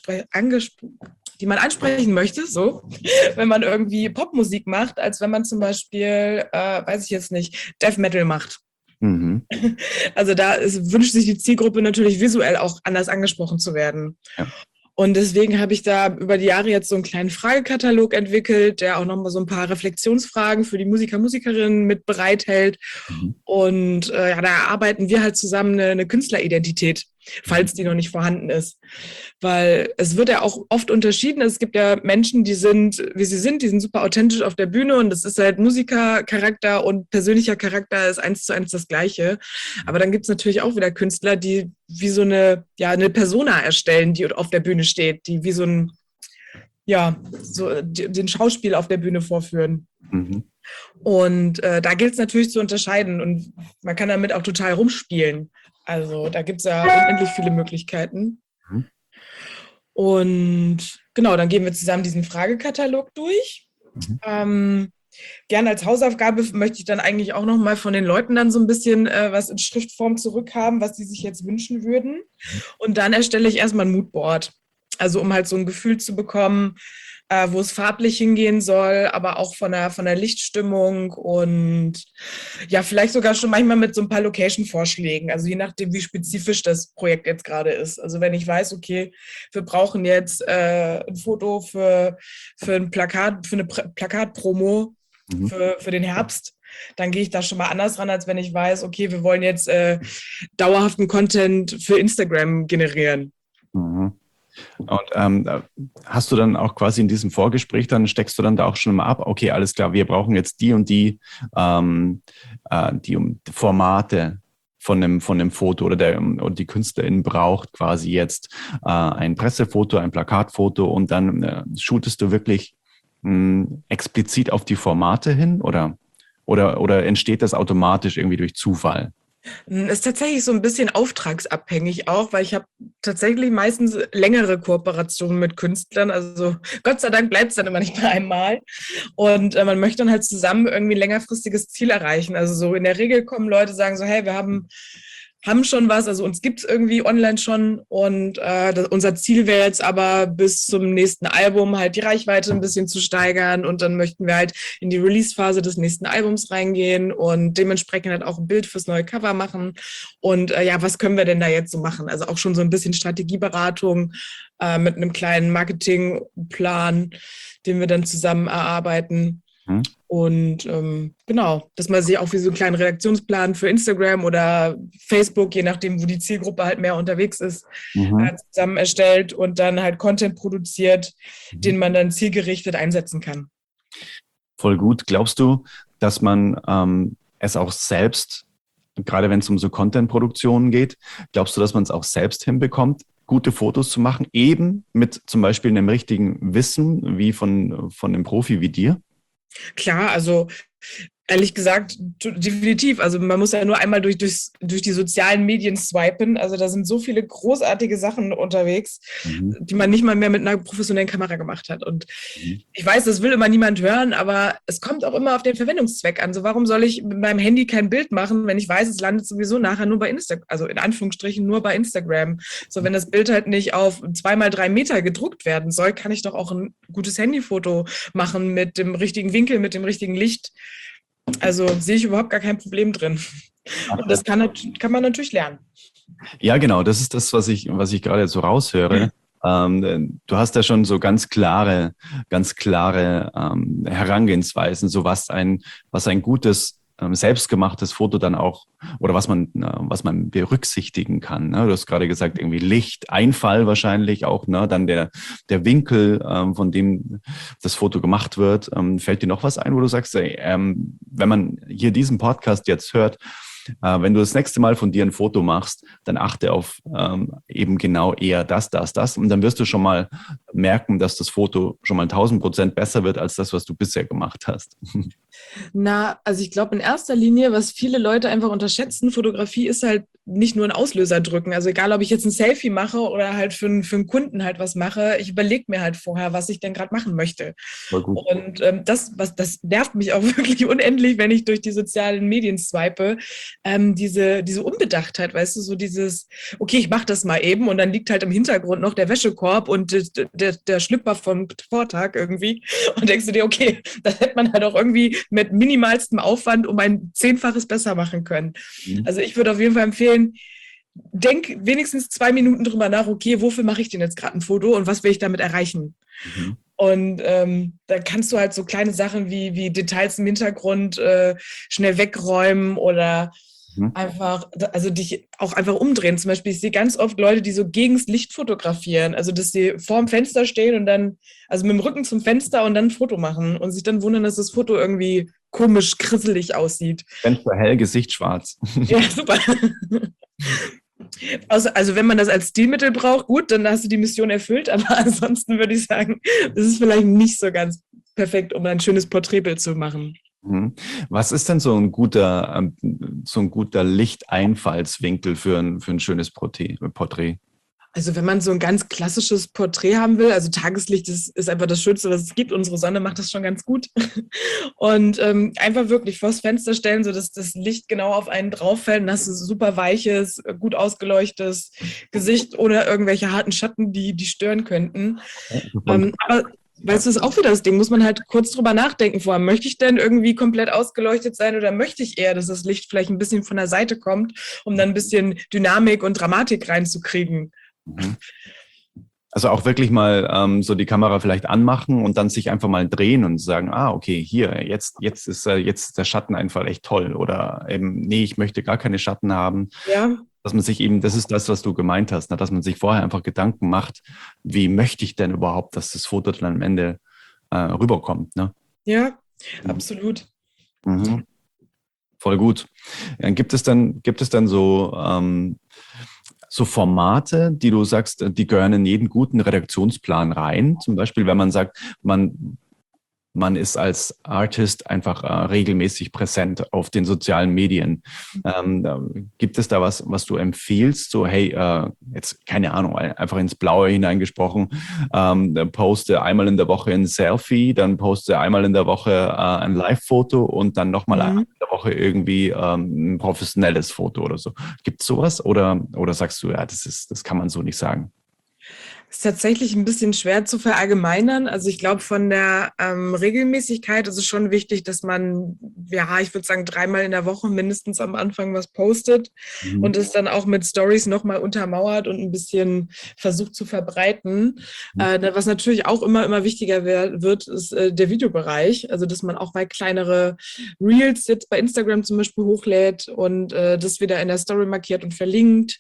die man ansprechen möchte, so, wenn man irgendwie Popmusik macht, als wenn man zum Beispiel, weiß ich jetzt nicht, Death Metal macht. Mhm. Also wünscht sich die Zielgruppe natürlich visuell auch anders angesprochen zu werden. Ja. Und deswegen habe ich da über die Jahre jetzt so einen kleinen Fragekatalog entwickelt, der auch nochmal so ein paar Reflexionsfragen für die Musiker, Musikerinnen mit bereithält. Mhm. Und ja, da erarbeiten wir halt zusammen eine Künstleridentität, falls die noch nicht vorhanden ist. Weil es wird ja auch oft unterschieden. Es gibt ja Menschen, die sind, wie sie sind, die sind super authentisch auf der Bühne und das ist halt Musikercharakter und persönlicher Charakter ist 1:1 das Gleiche. Aber dann gibt es natürlich auch wieder Künstler, die wie so eine Persona erstellen, die auf der Bühne steht, die wie so ein, ja, so den Schauspiel auf der Bühne vorführen. Mhm. Und da gilt es natürlich zu unterscheiden und man kann damit auch total rumspielen. Also da gibt es ja unendlich viele Möglichkeiten. Mhm. Und genau, dann gehen wir zusammen diesen Fragekatalog durch. Mhm. Gerne als Hausaufgabe möchte ich dann eigentlich auch nochmal von den Leuten dann so ein bisschen was in Schriftform zurückhaben, was sie sich jetzt wünschen würden. Und dann erstelle ich erstmal ein Moodboard. Also um halt so ein Gefühl zu bekommen, wo es farblich hingehen soll, aber auch von der Lichtstimmung und ja, vielleicht sogar schon manchmal mit so ein paar Location-Vorschlägen, also je nachdem, wie spezifisch das Projekt jetzt gerade ist. Also wenn ich weiß, okay, wir brauchen jetzt ein Foto für ein Plakat, für eine Plakatpromo Mhm. für den Herbst, dann gehe ich da schon mal anders ran, als wenn ich weiß, okay, wir wollen jetzt dauerhaften Content für Instagram generieren. Mhm. Und hast du dann auch quasi in diesem Vorgespräch, dann steckst du dann da auch schon mal ab, okay, alles klar, wir brauchen jetzt die und die Formate von dem Foto und die Künstlerin braucht quasi jetzt ein Pressefoto, ein Plakatfoto und dann shootest du wirklich explizit auf die Formate hin oder entsteht das automatisch irgendwie durch Zufall? Ist tatsächlich so ein bisschen auftragsabhängig auch, weil ich habe tatsächlich meistens längere Kooperationen mit Künstlern. Also Gott sei Dank bleibt es dann immer nicht bei einem Mal. Und man möchte dann halt zusammen irgendwie ein längerfristiges Ziel erreichen. Also so in der Regel kommen Leute, sagen so, hey, wir haben haben schon was, also uns gibt es irgendwie online schon und unser Ziel wäre jetzt aber bis zum nächsten Album halt die Reichweite ein bisschen zu steigern und dann möchten wir halt in die Release-Phase des nächsten Albums reingehen und dementsprechend halt auch ein Bild fürs neue Cover machen und ja, was können wir denn da jetzt so machen? Also auch schon so ein bisschen Strategieberatung mit einem kleinen Marketingplan, den wir dann zusammen erarbeiten. Und genau, dass man sich auch wie so einen kleinen Redaktionsplan für Instagram oder Facebook, je nachdem, wo die Zielgruppe halt mehr unterwegs ist, zusammen erstellt und dann halt Content produziert, den man dann zielgerichtet einsetzen kann. Voll gut. Glaubst du, dass man es auch selbst, gerade wenn es um so Content-Produktionen geht, glaubst du, dass man es auch selbst hinbekommt, gute Fotos zu machen, eben mit zum Beispiel einem richtigen Wissen wie von einem Profi wie dir? Klar, also ehrlich gesagt, definitiv. Also man muss ja nur einmal durch die sozialen Medien swipen. Also da sind so viele großartige Sachen unterwegs, die man nicht mal mehr mit einer professionellen Kamera gemacht hat. Und ich weiß, das will immer niemand hören, aber es kommt auch immer auf den Verwendungszweck an. So, warum soll ich mit meinem Handy kein Bild machen, wenn ich weiß, es landet sowieso nachher nur bei Instagram, also in Anführungsstrichen nur bei Instagram. So, wenn das Bild halt nicht auf 2x3 Meter gedruckt werden soll, kann ich doch auch ein gutes Handyfoto machen mit dem richtigen Winkel, mit dem richtigen Licht. Also sehe ich überhaupt gar kein Problem drin. Und das kann man natürlich lernen. Ja, genau. Das ist das, was ich gerade jetzt so raushöre. Du hast ja schon so ganz klare Herangehensweisen, so was ein gutes selbstgemachtes Foto dann auch, oder was man berücksichtigen kann. Ne? Du hast gerade gesagt, irgendwie Licht, Einfall wahrscheinlich auch, ne? Dann der Winkel, von dem das Foto gemacht wird. Fällt dir noch was ein, wo du sagst, ey, wenn man hier diesen Podcast jetzt hört, wenn du das nächste Mal von dir ein Foto machst, dann achte auf eben genau eher das. Und dann wirst du schon mal merken, dass das Foto schon mal 1000% besser wird als das, was du bisher gemacht hast. Na, also ich glaube in erster Linie, was viele Leute einfach unterschätzen, Fotografie ist halt nicht nur ein Auslöser drücken. Also egal, ob ich jetzt ein Selfie mache oder halt für einen Kunden halt was mache, ich überlege mir halt vorher, was ich denn gerade machen möchte. Und das nervt mich auch wirklich unendlich, wenn ich durch die sozialen Medien swipe. Diese Unbedachtheit, weißt du, so dieses, okay, ich mache das mal eben und dann liegt halt im Hintergrund noch der Wäschekorb und der Schlüpper vom Vortag irgendwie und denkst du dir, okay, das hätte man halt auch irgendwie mit minimalstem Aufwand um ein 10-faches besser machen können. Also ich würde auf jeden Fall empfehlen, denk wenigstens 2 Minuten drüber nach, okay, wofür mache ich denn jetzt gerade ein Foto und was will ich damit erreichen? Und da kannst du halt so kleine Sachen wie Details im Hintergrund schnell wegräumen oder einfach, also dich auch einfach umdrehen. Zum Beispiel, ich sehe ganz oft Leute, die so gegens Licht fotografieren. Also, dass sie vorm Fenster stehen und dann, also mit dem Rücken zum Fenster und dann ein Foto machen und sich dann wundern, dass das Foto irgendwie komisch, krisselig aussieht. Fenster hell, Gesicht schwarz. Ja, super. Also wenn man das als Stilmittel braucht, gut, dann hast du die Mission erfüllt. Aber ansonsten würde ich sagen, das ist vielleicht nicht so ganz perfekt, um ein schönes Porträtbild zu machen. Was ist denn so ein guter Lichteinfallswinkel für ein schönes Porträt? Also wenn man so ein ganz klassisches Porträt haben will, also Tageslicht ist einfach das Schönste, was es gibt. Unsere Sonne macht das schon ganz gut. Und einfach wirklich vors Fenster stellen, sodass das Licht genau auf einen drauf fällt. Und hast du super weiches, gut ausgeleuchtetes Gesicht ohne irgendwelche harten Schatten, die stören könnten. Aber weißt du, das ist auch wieder das Ding, muss man halt kurz drüber nachdenken vorher. Möchte ich denn irgendwie komplett ausgeleuchtet sein oder möchte ich eher, dass das Licht vielleicht ein bisschen von der Seite kommt, um dann ein bisschen Dynamik und Dramatik reinzukriegen? Also auch wirklich mal so die Kamera vielleicht anmachen und dann sich einfach mal drehen und sagen, okay, hier, jetzt ist der Schatteneinfall echt toll. Oder eben, nee, ich möchte gar keine Schatten haben. Ja. Dass man sich eben, das ist das, was du gemeint hast, ne? Dass man sich vorher einfach Gedanken macht, wie möchte ich denn überhaupt, dass das Foto dann am Ende rüberkommt. Ne? Ja, absolut. Voll gut. Dann gibt es dann so Formate, die du sagst, die gehören in jeden guten Redaktionsplan rein. Zum Beispiel, wenn man sagt, man man ist als Artist einfach regelmäßig präsent auf den sozialen Medien. Gibt es da was du empfiehlst? So, hey, jetzt keine Ahnung, einfach ins Blaue hineingesprochen, poste einmal in der Woche ein Selfie, dann poste einmal in der Woche ein Live-Foto und dann nochmal einmal in der Woche irgendwie ein professionelles Foto oder so. Gibt es sowas oder sagst du, ja, das kann man so nicht sagen? Ist tatsächlich ein bisschen schwer zu verallgemeinern. Also ich glaube, von der Regelmäßigkeit ist es schon wichtig, dass man, ja, ich würde sagen, 3-mal in der Woche mindestens am Anfang was postet und es dann auch mit Stories nochmal untermauert und ein bisschen versucht zu verbreiten. Was natürlich auch immer wichtiger wird, ist der Videobereich. Also dass man auch mal kleinere Reels jetzt bei Instagram zum Beispiel hochlädt und das wieder in der Story markiert und verlinkt.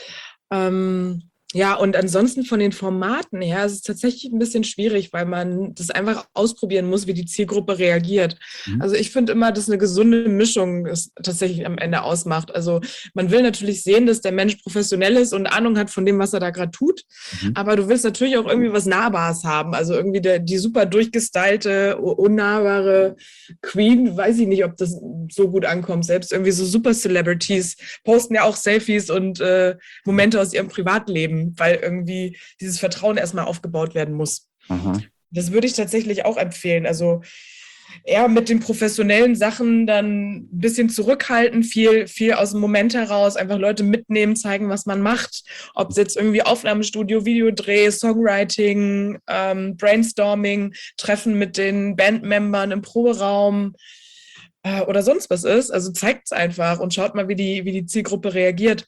Ja, und ansonsten von den Formaten her ist es tatsächlich ein bisschen schwierig, weil man das einfach ausprobieren muss, wie die Zielgruppe reagiert. Also ich finde immer, dass eine gesunde Mischung es tatsächlich am Ende ausmacht. Also man will natürlich sehen, dass der Mensch professionell ist und Ahnung hat von dem, was er da gerade tut. Aber du willst natürlich auch irgendwie was Nahbares haben. Also irgendwie die super durchgestylte, unnahbare Queen, weiß ich nicht, ob das so gut ankommt. Selbst irgendwie so Super-Celebrities posten ja auch Selfies und Momente aus ihrem Privatleben, weil irgendwie dieses Vertrauen erstmal aufgebaut werden muss. Das würde ich tatsächlich auch empfehlen. Also eher mit den professionellen Sachen dann ein bisschen zurückhalten, viel aus dem Moment heraus, einfach Leute mitnehmen, zeigen, was man macht. Ob es jetzt irgendwie Aufnahmestudio, Videodreh, Songwriting, Brainstorming, Treffen mit den Bandmembern im Proberaum oder sonst was ist. Also zeigt es einfach und schaut mal, wie die Zielgruppe reagiert.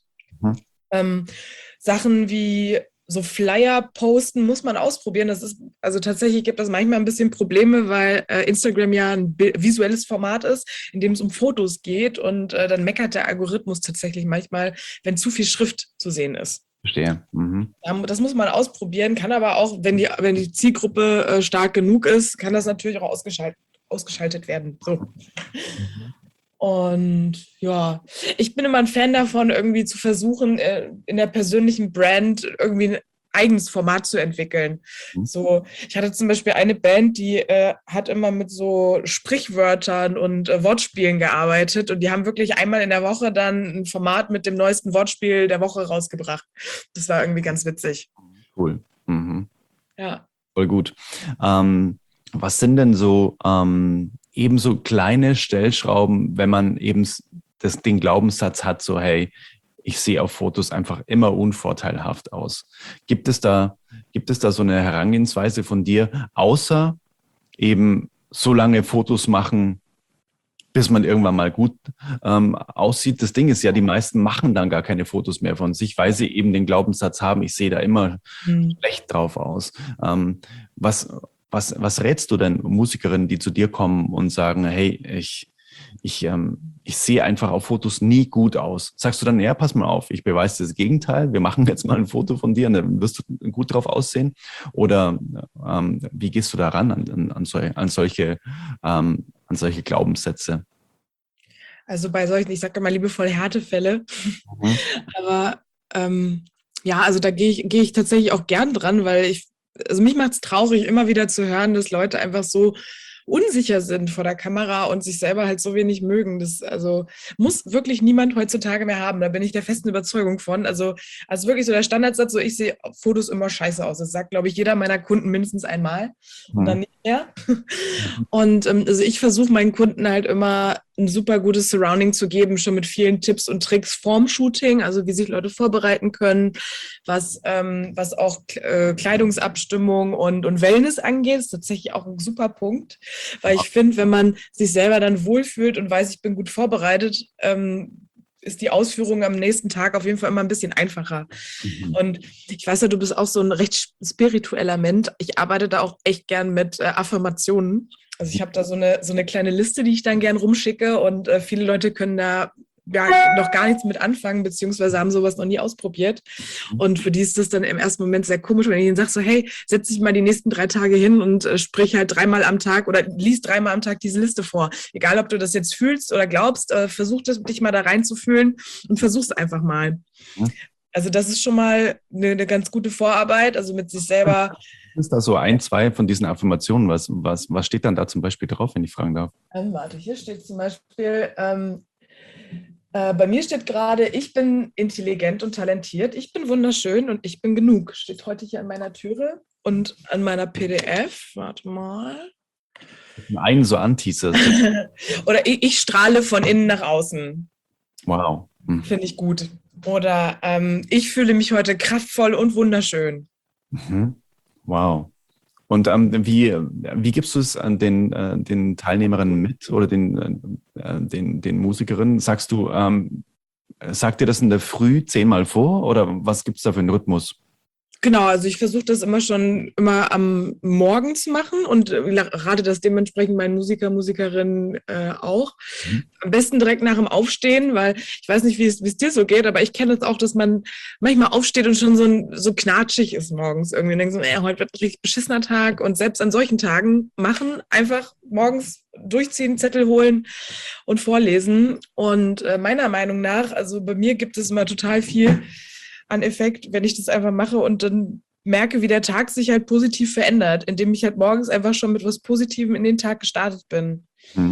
Sachen wie so Flyer posten muss man ausprobieren. Also tatsächlich gibt es manchmal ein bisschen Probleme, weil Instagram ja ein visuelles Format ist, in dem es um Fotos geht und dann meckert der Algorithmus tatsächlich manchmal, wenn zu viel Schrift zu sehen ist. Verstehe. Das muss man ausprobieren, kann aber auch, wenn die Zielgruppe stark genug ist, kann das natürlich auch ausgeschaltet werden. So. Und ja, ich bin immer ein Fan davon, irgendwie zu versuchen, in der persönlichen Brand irgendwie ein eigenes Format zu entwickeln. So, ich hatte zum Beispiel eine Band, die hat immer mit so Sprichwörtern und Wortspielen gearbeitet und die haben wirklich einmal in der Woche dann ein Format mit dem neuesten Wortspiel der Woche rausgebracht. Das war irgendwie ganz witzig. Cool. Ja. Voll gut. Was sind denn so eben so kleine Stellschrauben, wenn man eben den Glaubenssatz hat, so hey, ich sehe auf Fotos einfach immer unvorteilhaft aus. Gibt es da so eine Herangehensweise von dir, außer eben so lange Fotos machen, bis man irgendwann mal gut aussieht? Das Ding ist ja, die meisten machen dann gar keine Fotos mehr von sich, weil sie eben den Glaubenssatz haben, ich sehe da immer schlecht drauf aus. Was rätst du denn Musikerinnen, die zu dir kommen und sagen, hey, ich sehe einfach auf Fotos nie gut aus? Sagst du dann, ja, pass mal auf, ich beweise das Gegenteil, wir machen jetzt mal ein Foto von dir und dann wirst du gut drauf aussehen? Oder wie gehst du da ran an solche Glaubenssätze? Also bei solchen, ich sage immer liebevoll Härtefälle, aber ja, also da gehe ich tatsächlich auch gern dran, weil also mich macht es traurig, immer wieder zu hören, dass Leute einfach so unsicher sind vor der Kamera und sich selber halt so wenig mögen. Das also muss wirklich niemand heutzutage mehr haben. Da bin ich der festen Überzeugung von. Also wirklich so der Standardsatz, so ich sehe auf Fotos immer scheiße aus. Das sagt, glaube ich, jeder meiner Kunden mindestens einmal und dann nicht mehr. Und also ich versuche meinen Kunden halt immer ein super gutes Surrounding zu geben, schon mit vielen Tipps und Tricks vorm Shooting, also wie sich Leute vorbereiten können, was auch Kleidungsabstimmung und Wellness angeht, ist tatsächlich auch ein super Punkt, weil ich finde, wenn man sich selber dann wohlfühlt und weiß, ich bin gut vorbereitet, ist die Ausführung am nächsten Tag auf jeden Fall immer ein bisschen einfacher. Und ich weiß ja, du bist auch so ein recht spiritueller Mensch. Ich arbeite da auch echt gern mit Affirmationen. Also ich habe da so eine kleine Liste, die ich dann gern rumschicke und viele Leute können da ja noch gar nichts mit anfangen, beziehungsweise haben sowas noch nie ausprobiert. Und für die ist das dann im ersten Moment sehr komisch, wenn ich ihnen sage so, hey, setz dich mal die nächsten 3 Tage hin und sprich halt 3-mal am Tag oder lies 3-mal am Tag diese Liste vor. Egal, ob du das jetzt fühlst oder glaubst, versuch dich mal da reinzufühlen und versuch's einfach mal. Also das ist schon mal eine ganz gute Vorarbeit, also mit sich selber Ist da so ein, zwei von diesen Affirmationen? Was steht dann da zum Beispiel drauf, wenn ich fragen darf? Warte, hier steht zum Beispiel, bei mir steht gerade, ich bin intelligent und talentiert, ich bin wunderschön und ich bin genug. Steht heute hier an meiner Türe und an meiner PDF. Warte mal. Einen so anteaserst. Oder ich strahle von innen nach außen. Wow. Finde ich gut. Oder ich fühle mich heute kraftvoll und wunderschön. Wow. Und wie gibst du es an den Teilnehmerinnen mit oder den Musikerinnen? Sagst du, sagt dir das in der Früh 10-mal vor oder was gibt es da für einen Rhythmus? Genau, also ich versuche das immer am Morgen zu machen und rate das dementsprechend meinen Musikerinnen auch. Am besten direkt nach dem Aufstehen, weil ich weiß nicht, wie es dir so geht, aber ich kenne es auch, dass man manchmal aufsteht und schon so knatschig ist morgens irgendwie und denkt so, heute wird ein richtig beschissener Tag und selbst an solchen Tagen machen, einfach morgens durchziehen, Zettel holen und vorlesen und meiner Meinung nach, also bei mir gibt es immer total viel an Effekt, wenn ich das einfach mache und dann merke, wie der Tag sich halt positiv verändert, indem ich halt morgens einfach schon mit was Positivem in den Tag gestartet bin.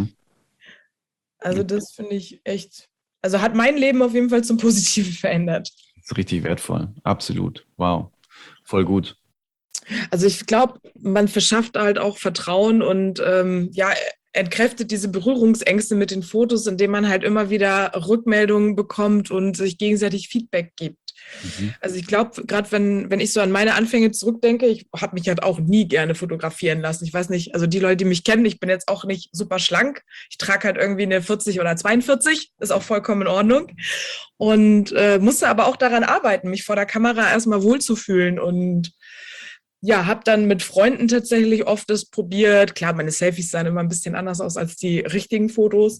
Also das finde ich echt, also hat mein Leben auf jeden Fall zum Positiven verändert. Das ist richtig wertvoll, absolut. Wow, voll gut. Also ich glaube, man verschafft halt auch Vertrauen und entkräftet diese Berührungsängste mit den Fotos, indem man halt immer wieder Rückmeldungen bekommt und sich gegenseitig Feedback gibt. Also ich glaube, gerade wenn ich so an meine Anfänge zurückdenke, ich habe mich halt auch nie gerne fotografieren lassen. Ich weiß nicht, also die Leute, die mich kennen, ich bin jetzt auch nicht super schlank. Ich trage halt irgendwie eine 40 oder 42, ist auch vollkommen in Ordnung. Und musste aber auch daran arbeiten, mich vor der Kamera erstmal wohlzufühlen und ja, habe dann mit Freunden tatsächlich oft das probiert. Klar, meine Selfies sahen immer ein bisschen anders aus als die richtigen Fotos.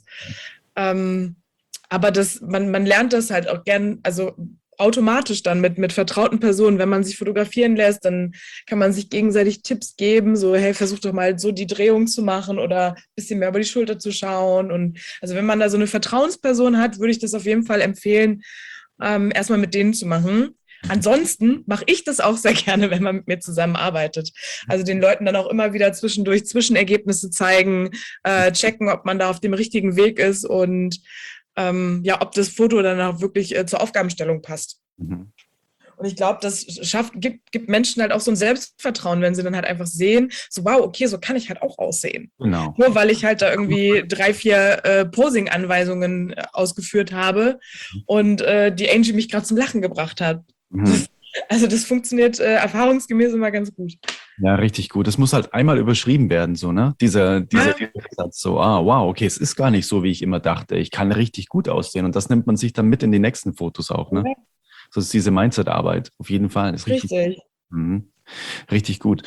Aber man lernt das halt auch gern, also automatisch dann mit vertrauten Personen. Wenn man sich fotografieren lässt, dann kann man sich gegenseitig Tipps geben, so, hey, versuch doch mal so die Drehung zu machen oder ein bisschen mehr über die Schulter zu schauen. Und also wenn man da so eine Vertrauensperson hat, würde ich das auf jeden Fall empfehlen, erstmal mit denen zu machen. Ansonsten mache ich das auch sehr gerne, wenn man mit mir zusammenarbeitet. Also den Leuten dann auch immer wieder zwischendurch Zwischenergebnisse zeigen, checken, ob man da auf dem richtigen Weg ist und ob das Foto dann auch wirklich zur Aufgabenstellung passt. Und ich glaube, das gibt Menschen halt auch so ein Selbstvertrauen, wenn sie dann halt einfach sehen, so wow, okay, so kann ich halt auch aussehen. Genau. Nur weil ich halt da irgendwie 3, 4 Posing-Anweisungen ausgeführt habe und die Angie mich gerade zum Lachen gebracht hat. Also das funktioniert erfahrungsgemäß immer ganz gut. Ja, richtig gut. Das muss halt einmal überschrieben werden, so, ne? Dieser Satz, so, wow, okay, es ist gar nicht so, wie ich immer dachte. Ich kann richtig gut aussehen. Und das nimmt man sich dann mit in die nächsten Fotos auch, ne? So ist diese Mindset-Arbeit. Auf jeden Fall. Das ist richtig. Richtig gut.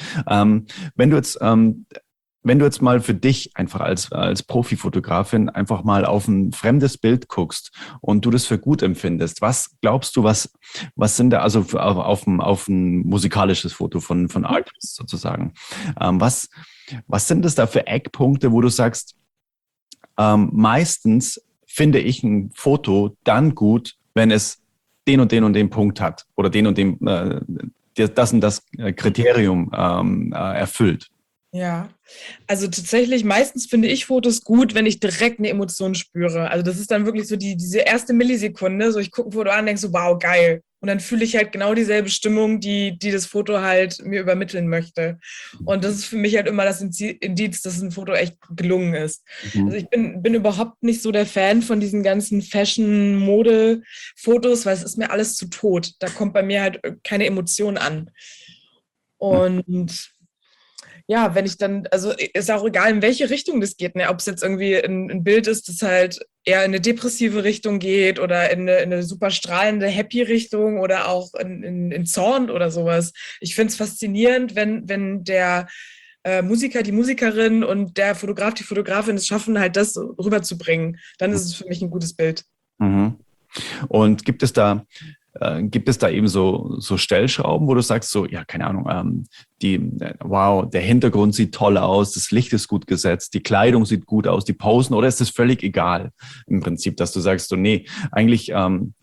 Wenn du jetzt mal für dich einfach als Profifotografin einfach mal auf ein fremdes Bild guckst und du das für gut empfindest, was glaubst du, was sind da, also auf ein musikalisches Foto von Artists sozusagen, was sind das da für Eckpunkte, wo du sagst, meistens finde ich ein Foto dann gut, wenn es den und den und den Punkt hat oder den und den, das und das Kriterium erfüllt? Ja, also tatsächlich, meistens finde ich Fotos gut, wenn ich direkt eine Emotion spüre. Also das ist dann wirklich so diese erste Millisekunde, so ich gucke ein Foto an und denke so, wow, geil. Und dann fühle ich halt genau dieselbe Stimmung, die das Foto halt mir übermitteln möchte. Und das ist für mich halt immer das Indiz, dass ein Foto echt gelungen ist. Also ich bin überhaupt nicht so der Fan von diesen ganzen Fashion-Mode-Fotos, weil es ist mir alles zu tot. Da kommt bei mir halt keine Emotion an. Und ja, wenn ich dann, also ist auch egal, in welche Richtung das geht, ne? Ob es jetzt irgendwie ein Bild ist, das halt eher in eine depressive Richtung geht oder in eine super strahlende, happy Richtung oder auch in Zorn oder sowas. Ich finde es faszinierend, wenn der Musiker, die Musikerin und der Fotograf, die Fotografin es schaffen, halt das rüberzubringen. Dann ist es für mich ein gutes Bild. Und gibt es da eben so Stellschrauben, wo du sagst, so, ja, keine Ahnung, wow, der Hintergrund sieht toll aus, das Licht ist gut gesetzt, die Kleidung sieht gut aus, die Posen, oder ist das völlig egal im Prinzip, dass du sagst, so, nee, eigentlich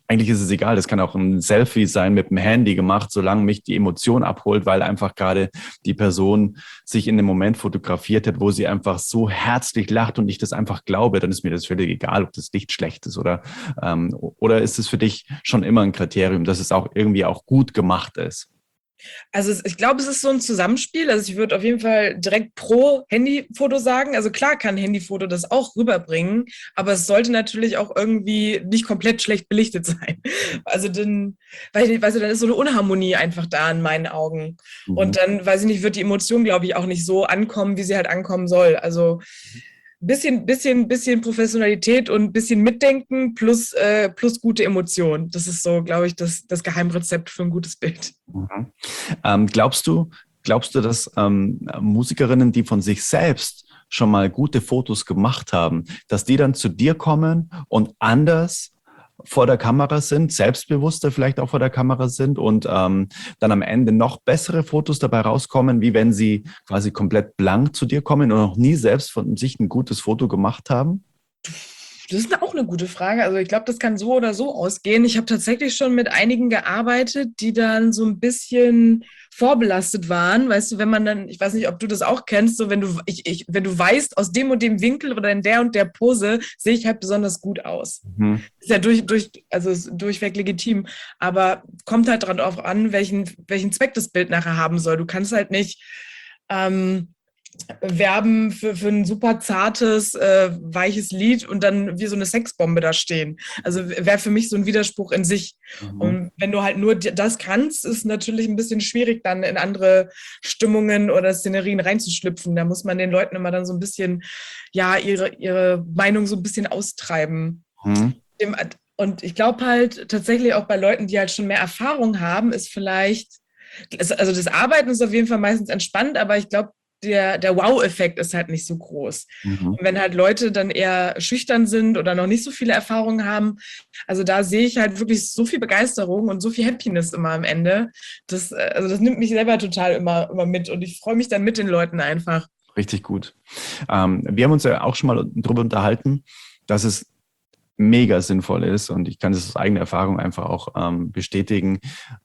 eigentlich ist es egal, das kann auch ein Selfie sein mit dem Handy gemacht, solange mich die Emotion abholt, weil einfach gerade die Person sich in dem Moment fotografiert hat, wo sie einfach so herzlich lacht und ich das einfach glaube, dann ist mir das völlig egal, ob das Licht schlecht ist oder ist es für dich schon immer ein Kriterium, dass es auch irgendwie auch gut gemacht ist? Also ich glaube, es ist so ein Zusammenspiel. Also ich würde auf jeden Fall direkt pro Handyfoto sagen. Also klar kann Handyfoto das auch rüberbringen, aber es sollte natürlich auch irgendwie nicht komplett schlecht belichtet sein. Also dann, weißt du, dann ist so eine Unharmonie einfach da in meinen Augen. Mhm. Und dann, weiß ich nicht, wird die Emotion, glaube ich, auch nicht so ankommen, wie sie halt ankommen soll. Also bisschen Professionalität und ein bisschen Mitdenken plus gute Emotionen. Das ist so, glaube ich, das Geheimrezept für ein gutes Bild. Mhm. Glaubst du, dass Musikerinnen, die von sich selbst schon mal gute Fotos gemacht haben, dass die dann zu dir kommen und anders vor der Kamera sind, selbstbewusster vielleicht auch vor der Kamera sind und dann am Ende noch bessere Fotos dabei rauskommen, wie wenn sie quasi komplett blank zu dir kommen und noch nie selbst von sich ein gutes Foto gemacht haben? Das ist auch eine gute Frage. Also ich glaube, das kann so oder so ausgehen. Ich habe tatsächlich schon mit einigen gearbeitet, die dann so ein bisschen vorbelastet waren. Weißt du, wenn man dann, ich weiß nicht, ob du das auch kennst, so wenn du weißt, aus dem und dem Winkel oder in der und der Pose sehe ich halt besonders gut aus. Mhm. Ist ja also ist durchweg legitim. Aber kommt halt darauf an, welchen Zweck das Bild nachher haben soll. Du kannst halt nicht ähm, werben für ein super zartes, weiches Lied und dann wie so eine Sexbombe da stehen. Also wäre für mich so ein Widerspruch in sich. Mhm. Und wenn du halt nur das kannst, ist natürlich ein bisschen schwierig, dann in andere Stimmungen oder Szenerien reinzuschlüpfen. Da muss man den Leuten immer dann so ein bisschen, ja, ihre Meinung so ein bisschen austreiben. Mhm. Und ich glaube halt tatsächlich auch bei Leuten, die halt schon mehr Erfahrung haben, ist vielleicht, also das Arbeiten ist auf jeden Fall meistens entspannt, aber ich glaube, der Wow-Effekt ist halt nicht so groß. Mhm. Und wenn halt Leute dann eher schüchtern sind oder noch nicht so viele Erfahrungen haben, also da sehe ich halt wirklich so viel Begeisterung und so viel Happiness immer am Ende. Also das nimmt mich selber total immer mit und ich freue mich dann mit den Leuten einfach. Richtig gut. Wir haben uns ja auch schon mal darüber unterhalten, dass es mega sinnvoll ist und ich kann das aus eigener Erfahrung einfach auch bestätigen,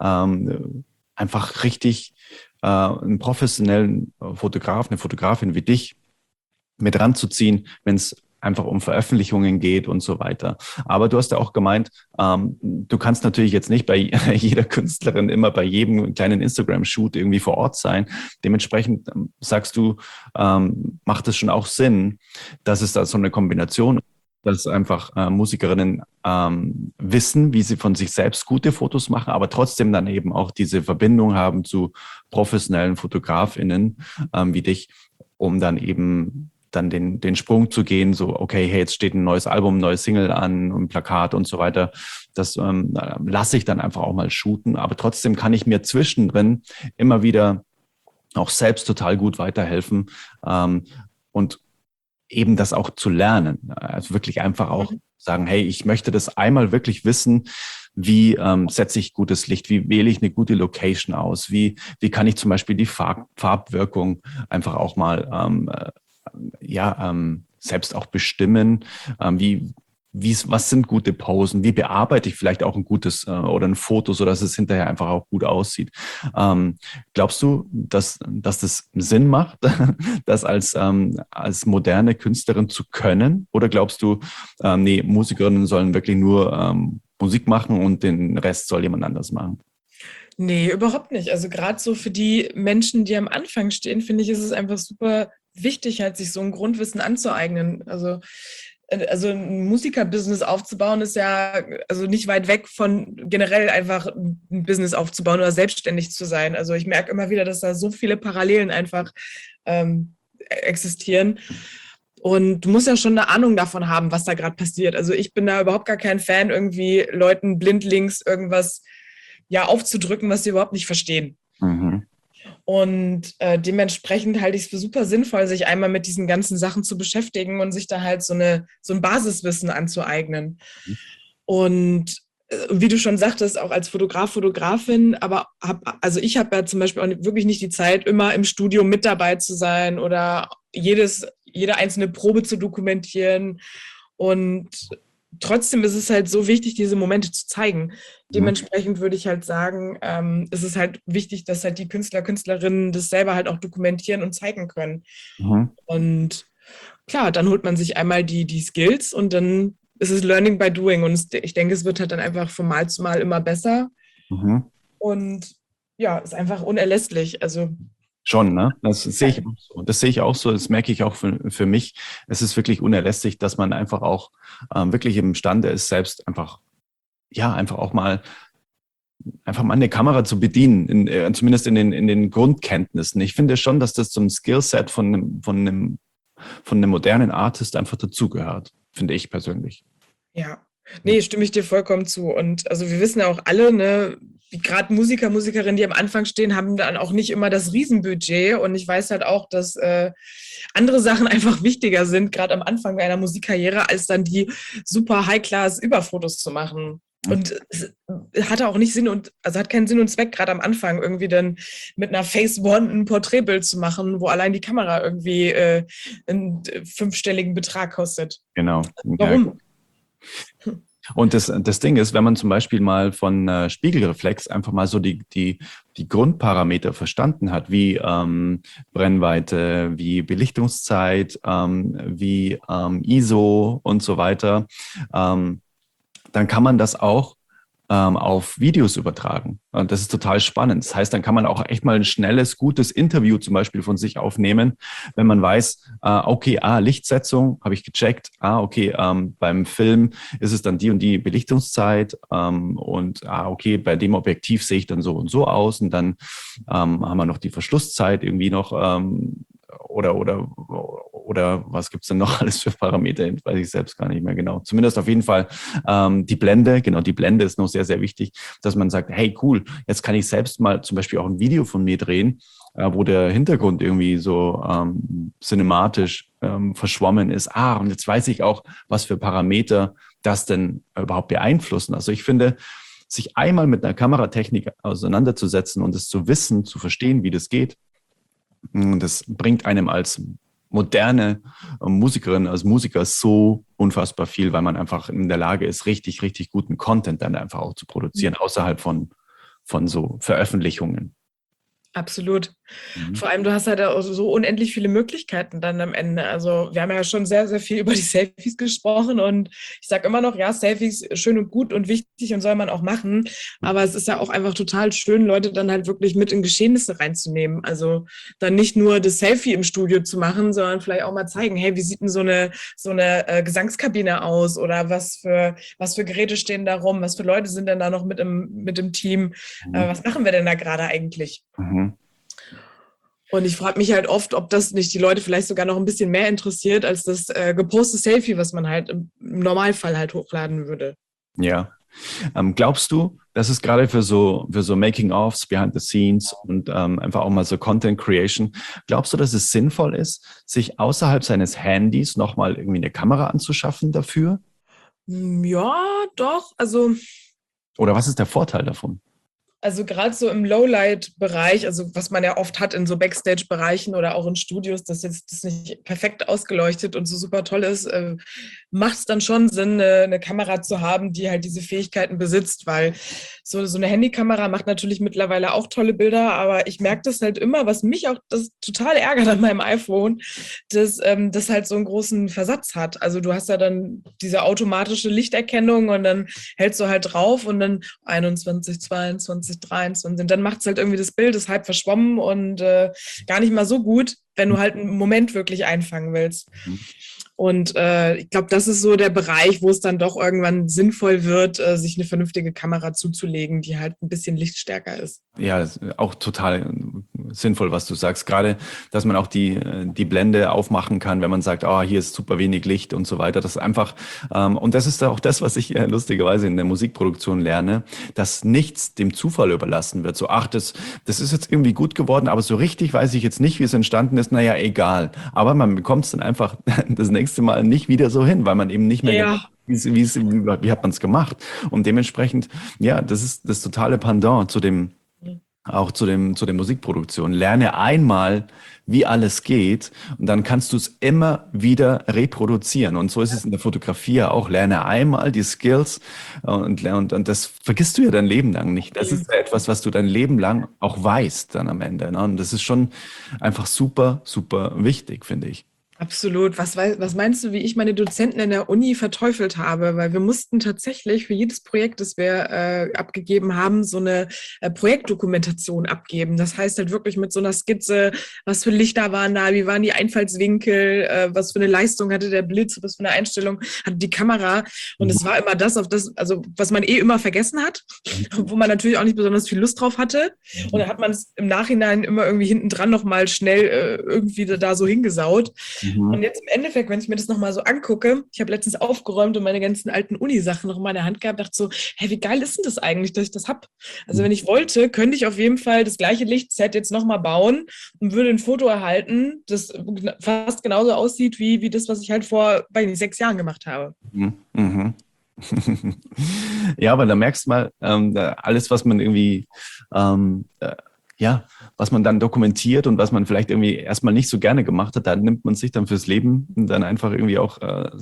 einfach richtig einen professionellen Fotograf, eine Fotografin wie dich mit ranzuziehen, wenn es einfach um Veröffentlichungen geht und so weiter. Aber du hast ja auch gemeint, du kannst natürlich jetzt nicht bei jeder Künstlerin immer bei jedem kleinen Instagram-Shoot irgendwie vor Ort sein. Dementsprechend sagst du, macht es schon auch Sinn, dass es da so eine Kombination, dass einfach Musikerinnen wissen, wie sie von sich selbst gute Fotos machen, aber trotzdem dann eben auch diese Verbindung haben zu professionellen FotografInnen wie dich, um dann eben dann den Sprung zu gehen, so, okay, hey, jetzt steht ein neues Album, ein neues Single an, ein Plakat und so weiter. Das lasse ich dann einfach auch mal shooten, aber trotzdem kann ich mir zwischendrin immer wieder auch selbst total gut weiterhelfen und eben das auch zu lernen. Also wirklich einfach auch sagen, hey, ich möchte das einmal wirklich wissen, wie setze ich gutes Licht, wie wähle ich eine gute Location aus, wie kann ich zum Beispiel die Farbwirkung einfach auch mal selbst auch bestimmen, was sind gute Posen, wie bearbeite ich vielleicht auch ein gutes oder ein Foto, sodass es hinterher einfach auch gut aussieht. Glaubst du, dass das Sinn macht, das als moderne Künstlerin zu können? Oder glaubst du, nee, Musikerinnen sollen wirklich nur Musik machen und den Rest soll jemand anders machen? Nee, überhaupt nicht. Also gerade so für die Menschen, die am Anfang stehen, finde ich, ist es einfach super wichtig, halt sich so ein Grundwissen anzueignen. Also ein Musikerbusiness aufzubauen, ist ja also nicht weit weg von generell einfach ein Business aufzubauen oder selbstständig zu sein. Also ich merke immer wieder, dass da so viele Parallelen einfach existieren. Und du musst ja schon eine Ahnung davon haben, was da gerade passiert. Also ich bin da überhaupt gar kein Fan, irgendwie Leuten blindlings irgendwas ja aufzudrücken, was sie überhaupt nicht verstehen. Mhm. Und dementsprechend halte ich es für super sinnvoll, sich einmal mit diesen ganzen Sachen zu beschäftigen und sich da halt so ein Basiswissen anzueignen. Und wie du schon sagtest, auch als Fotograf, Fotografin, aber also ich habe ja zum Beispiel auch wirklich nicht die Zeit, immer im Studio mit dabei zu sein oder jede einzelne Probe zu dokumentieren. Und trotzdem ist es halt so wichtig, diese Momente zu zeigen. Mhm. Dementsprechend würde ich halt sagen, ist es halt wichtig, dass halt die Künstler, Künstlerinnen das selber halt auch dokumentieren und zeigen können. Mhm. Und klar, dann holt man sich einmal die Skills und dann ist es Learning by Doing. Und ich denke, es wird halt dann einfach von Mal zu Mal immer besser. Mhm. Und ja, ist einfach unerlässlich. Also, Schon, ne? Das sehe ja, ich auch so. Das sehe ich auch so. Das merke ich auch für mich. Es ist wirklich unerlässlich, dass man einfach auch wirklich imstande ist, selbst einfach, ja, einfach mal eine Kamera zu bedienen, zumindest in den Grundkenntnissen. Ich finde schon, dass das zum Skillset von einem modernen Artist einfach dazugehört, finde ich persönlich. ja. Nee, stimme ich dir vollkommen zu. Und also wir wissen ja auch alle, ne, wie gerade Musiker, Musikerinnen, die am Anfang stehen, haben dann auch nicht immer das Riesenbudget. Und ich weiß halt auch, dass andere Sachen einfach wichtiger sind, gerade am Anfang einer Musikkarriere, als dann die super High-Class-Überfotos zu machen. Und es hatte auch nicht Sinn und also hat keinen Sinn und Zweck, gerade am Anfang irgendwie dann mit einer Face One ein Porträtbild zu machen, wo allein die Kamera irgendwie einen fünfstelligen Betrag kostet. Genau. Ja. Warum? Und das Ding ist, wenn man zum Beispiel mal von Spiegelreflex einfach mal so die Grundparameter verstanden hat, wie Brennweite, wie Belichtungszeit, wie ISO und so weiter, dann kann man das auch auf Videos übertragen. Und das ist total spannend. Das heißt, dann kann man auch echt mal ein schnelles, gutes Interview zum Beispiel von sich aufnehmen, wenn man weiß, okay, Lichtsetzung habe ich gecheckt, okay, beim Film ist es dann die und die Belichtungszeit und okay, bei dem Objektiv sehe ich dann so und so aus und dann haben wir noch die Verschlusszeit irgendwie noch oder was gibt's denn noch alles für Parameter? Weiß ich selbst gar nicht mehr genau. Zumindest auf jeden Fall die Blende. Genau, die Blende ist noch sehr, sehr wichtig, dass man sagt, hey, cool, jetzt kann ich selbst mal zum Beispiel auch ein Video von mir drehen, wo der Hintergrund irgendwie so cinematisch verschwommen ist. Und jetzt weiß ich auch, was für Parameter das denn überhaupt beeinflussen. Also ich finde, sich einmal mit einer Kameratechnik auseinanderzusetzen und es zu wissen, zu verstehen, wie das geht, das bringt einem als moderne Musikerin, als Musiker so unfassbar viel, weil man einfach in der Lage ist, richtig, richtig guten Content dann einfach auch zu produzieren, außerhalb von so Veröffentlichungen. Absolut. Mhm. Vor allem, du hast halt auch so unendlich viele Möglichkeiten dann am Ende. Also wir haben ja schon sehr, sehr viel über die Selfies gesprochen und ich sage immer noch, ja, Selfies schön und gut und wichtig und soll man auch machen. Aber es ist ja auch einfach total schön, Leute dann halt wirklich mit in Geschehnisse reinzunehmen. Also dann nicht nur das Selfie im Studio zu machen, sondern vielleicht auch mal zeigen, hey, wie sieht denn so eine Gesangskabine aus oder was für Geräte stehen da rum, was für Leute sind denn da noch mit im Team, Mhm. was machen wir denn da gerade eigentlich? Mhm. Und ich frage mich halt oft, ob das nicht die Leute vielleicht sogar noch ein bisschen mehr interessiert, als das gepostete Selfie, was man halt im Normalfall halt hochladen würde. Ja. Glaubst du, dass es gerade für so Making-ofs, Behind the Scenes und einfach auch mal so Content Creation, glaubst du, dass es sinnvoll ist, sich außerhalb seines Handys nochmal irgendwie eine Kamera anzuschaffen dafür? Ja, doch. Oder was ist der Vorteil davon? Also gerade so im Lowlight-Bereich, also was man ja oft hat in so Backstage-Bereichen oder auch in Studios, dass jetzt das nicht perfekt ausgeleuchtet und so super toll ist, macht es dann schon Sinn, eine Kamera zu haben, die halt diese Fähigkeiten besitzt, weil so eine Handykamera macht natürlich mittlerweile auch tolle Bilder, aber ich merke das halt immer, was mich auch das total ärgert an meinem iPhone, dass das halt so einen großen Versatz hat. Also du hast ja dann diese automatische Lichterkennung und dann hältst du halt drauf und dann 21, 22, 23. Und dann macht es halt irgendwie das Bild, ist halb verschwommen und gar nicht mal so gut, wenn du halt einen Moment wirklich einfangen willst. Und ich glaube, das ist so der Bereich, wo es dann doch irgendwann sinnvoll wird, sich eine vernünftige Kamera zuzulegen, die halt ein bisschen lichtstärker ist. Ja, ist auch total sinnvoll, was du sagst. Gerade, dass man auch die Blende aufmachen kann, wenn man sagt, hier ist super wenig Licht und so weiter. Das ist einfach, und das ist auch das, was ich lustigerweise in der Musikproduktion lerne, dass nichts dem Zufall überlassen wird. So, das ist jetzt irgendwie gut geworden, aber so richtig weiß ich jetzt nicht, wie es entstanden ist. Naja, egal. Aber man bekommt es dann einfach das nächste Mal nicht wieder so hin, weil man eben nicht mehr genau, Ja, wie hat man es gemacht. Und dementsprechend, ja, das ist das totale Pendant zu dem auch zu der Musikproduktion. Lerne einmal, wie alles geht und dann kannst du es immer wieder reproduzieren. Und so ist es in der Fotografie ja auch. Lerne einmal die Skills und das vergisst du ja dein Leben lang nicht. Das ist ja etwas, was du dein Leben lang auch weißt dann am Ende. Ne? Und das ist schon einfach super, super wichtig, finde ich. Absolut. Was meinst du, wie ich meine Dozenten in der Uni verteufelt habe? Weil wir mussten tatsächlich für jedes Projekt, das wir abgegeben haben, so eine Projektdokumentation abgeben. Das heißt halt wirklich mit so einer Skizze, was für Lichter waren da, wie waren die Einfallswinkel, was für eine Leistung hatte der Blitz, was für eine Einstellung hatte die Kamera. Und es war immer das, auf das, also was man immer vergessen hat, wo man natürlich auch nicht besonders viel Lust drauf hatte. Und dann hat man es im Nachhinein immer irgendwie hinten dran nochmal schnell irgendwie da so hingesaut. Und Mhm. jetzt im Endeffekt, wenn ich mir das nochmal so angucke, ich habe letztens aufgeräumt und meine ganzen alten Uni-Sachen noch in meiner Hand gehabt, dachte so, hey, wie geil ist denn das eigentlich, dass ich das habe? Also wenn ich wollte, könnte ich auf jeden Fall das gleiche Lichtset jetzt nochmal bauen und würde ein Foto erhalten, das fast genauso aussieht wie das, was ich halt vor, weiß nicht, 6 Jahren gemacht habe. Mhm. Mhm. Ja, aber da merkst du mal, alles, was man irgendwie, ja, was man dann dokumentiert und was man vielleicht irgendwie erstmal nicht so gerne gemacht hat, da nimmt man sich dann fürs Leben dann einfach irgendwie auch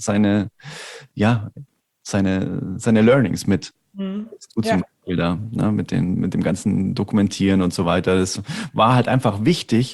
ja, seine Learnings mit. Mhm. Das tut zum Ja. Beispiel da, ne, mit dem ganzen Dokumentieren und so weiter. Das war halt einfach wichtig,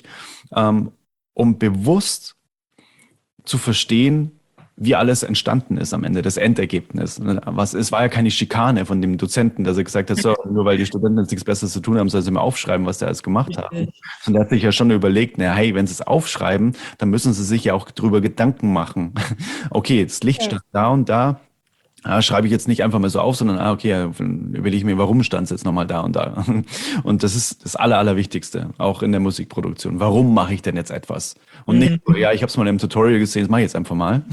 um bewusst zu verstehen, wie alles entstanden ist am Ende, das Endergebnis. Es war ja keine Schikane von dem Dozenten, dass er gesagt hat, so, nur weil die Studenten jetzt nichts Besseres zu tun haben, soll sie mal aufschreiben, was sie alles gemacht haben. Richtig. Und er hat sich ja schon überlegt, na, hey, wenn sie es aufschreiben, dann müssen sie sich ja auch drüber Gedanken machen. Okay, das Licht Ja. stand da und da. Schreibe ich jetzt nicht einfach mal so auf, sondern, okay, ja, überlege ich mir, warum stand es jetzt nochmal da und da. Und das ist das Allerwichtigste, auch in der Musikproduktion. Warum mache ich denn jetzt etwas? Und nicht, Mhm. so, ja, ich habe es mal im Tutorial gesehen, das mache ich jetzt einfach mal,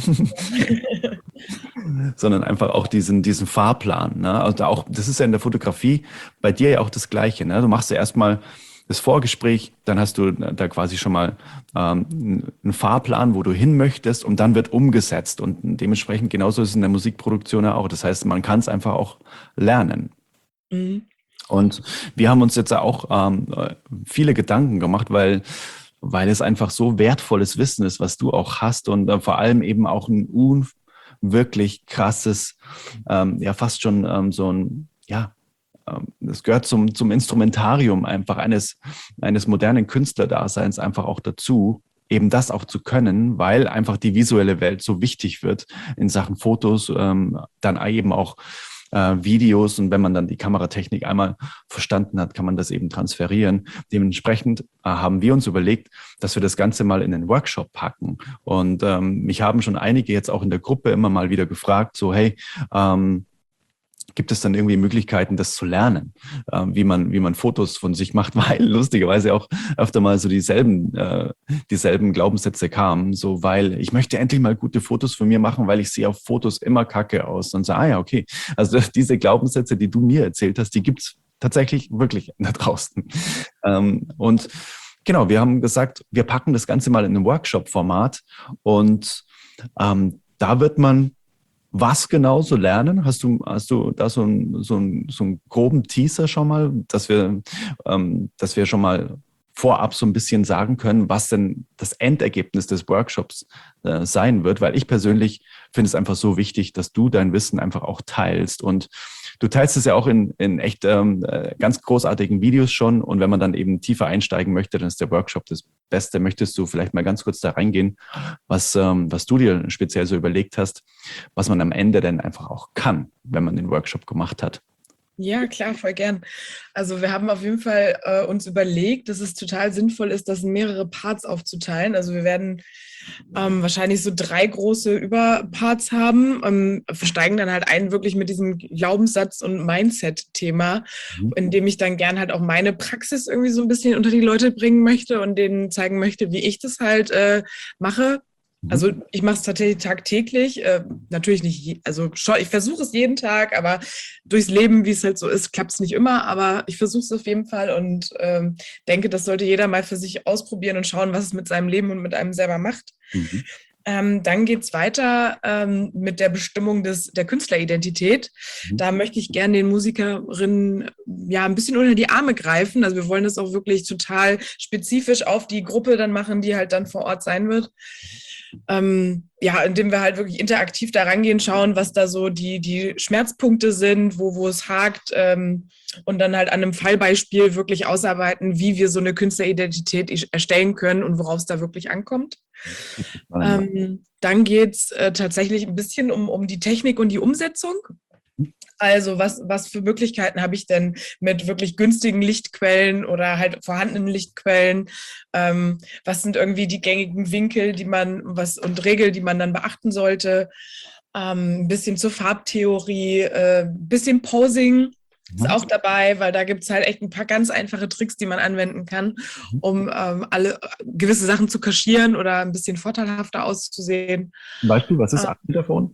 sondern einfach auch diesen Fahrplan. Ne? Also auch, das ist ja in der Fotografie bei dir ja auch das Gleiche. Ne? Du machst ja erstmal das Vorgespräch, dann hast du da quasi schon mal einen Fahrplan, wo du hin möchtest und dann wird umgesetzt. Und dementsprechend genauso ist es in der Musikproduktion ja auch. Das heißt, man kann es einfach auch lernen. Mhm. Und wir haben uns jetzt auch viele Gedanken gemacht, weil es einfach so wertvolles Wissen ist, was du auch hast und vor allem eben auch ein wirklich krasses, ja fast schon so ein, ja, das gehört zum Instrumentarium einfach eines modernen Künstlerdaseins einfach auch dazu, eben das auch zu können, weil einfach die visuelle Welt so wichtig wird in Sachen Fotos, dann eben auch Videos und wenn man dann die Kameratechnik einmal verstanden hat, kann man das eben transferieren. Dementsprechend haben wir uns überlegt, dass wir das Ganze mal in den Workshop packen. Und mich haben schon einige jetzt auch in der Gruppe immer mal wieder gefragt, so hey, gibt es dann irgendwie Möglichkeiten, das zu lernen, wie man Fotos von sich macht, weil lustigerweise auch öfter mal so dieselben Glaubenssätze kamen, so weil ich möchte endlich mal gute Fotos von mir machen, weil ich sehe auf Fotos immer kacke aus und so, ja, okay. Also diese Glaubenssätze, die du mir erzählt hast, die gibt's tatsächlich wirklich da draußen. Und genau, wir haben gesagt, wir packen das Ganze mal in ein Workshop-Format und da wird man was genau so lernen? Hast du da so einen groben Teaser schon mal, dass wir schon mal vorab so ein bisschen sagen können, was denn das Endergebnis des Workshops sein wird? Weil ich persönlich finde es einfach so wichtig, dass du dein Wissen einfach auch teilst. Und du teilst es ja auch in echt ganz großartigen Videos schon. Und wenn man dann eben tiefer einsteigen möchte, dann ist der Workshop das Beste. Möchtest du vielleicht mal ganz kurz da reingehen, was du dir speziell so überlegt hast, was man am Ende dann einfach auch kann, wenn man den Workshop gemacht hat? Ja, klar, voll gern. Also wir haben auf jeden Fall uns überlegt, dass es total sinnvoll ist, das in mehrere Parts aufzuteilen. Also wir werden wahrscheinlich so 3 große Überparts haben, versteigen dann halt einen wirklich mit diesem Glaubenssatz- und Mindset-Thema, Mhm. in dem ich dann gern halt auch meine Praxis irgendwie so ein bisschen unter die Leute bringen möchte und denen zeigen möchte, wie ich das halt mache. Mhm. Also ich mache es tatsächlich tagtäglich, natürlich nicht, also schon, ich versuche es jeden Tag, aber durchs Leben, wie es halt so ist, klappt es nicht immer, aber ich versuche es auf jeden Fall und denke, das sollte jeder mal für sich ausprobieren und schauen, was es mit seinem Leben und mit einem selber macht. Mhm. Dann geht es weiter mit der Bestimmung der Künstleridentität. Da möchte ich gerne den Musikerinnen ja ein bisschen unter die Arme greifen. Also wir wollen das auch wirklich total spezifisch auf die Gruppe dann machen, die halt dann vor Ort sein wird. Ja, indem wir halt wirklich interaktiv da rangehen, schauen, was da so die Schmerzpunkte sind, wo es hakt, und dann halt an einem Fallbeispiel wirklich ausarbeiten, wie wir so eine Künstleridentität erstellen können und worauf es da wirklich ankommt. Dann geht es tatsächlich ein bisschen um die Technik und die Umsetzung. Also was für Möglichkeiten habe ich denn mit wirklich günstigen Lichtquellen oder halt vorhandenen Lichtquellen? Was sind irgendwie die gängigen Winkel, und Regeln, die man dann beachten sollte? Ein bisschen zur Farbtheorie, ein bisschen Posing ist auch dabei, weil da gibt es halt echt ein paar ganz einfache Tricks, die man anwenden kann, um alle gewisse Sachen zu kaschieren oder ein bisschen vorteilhafter auszusehen. Zum Beispiel, was ist eine davon?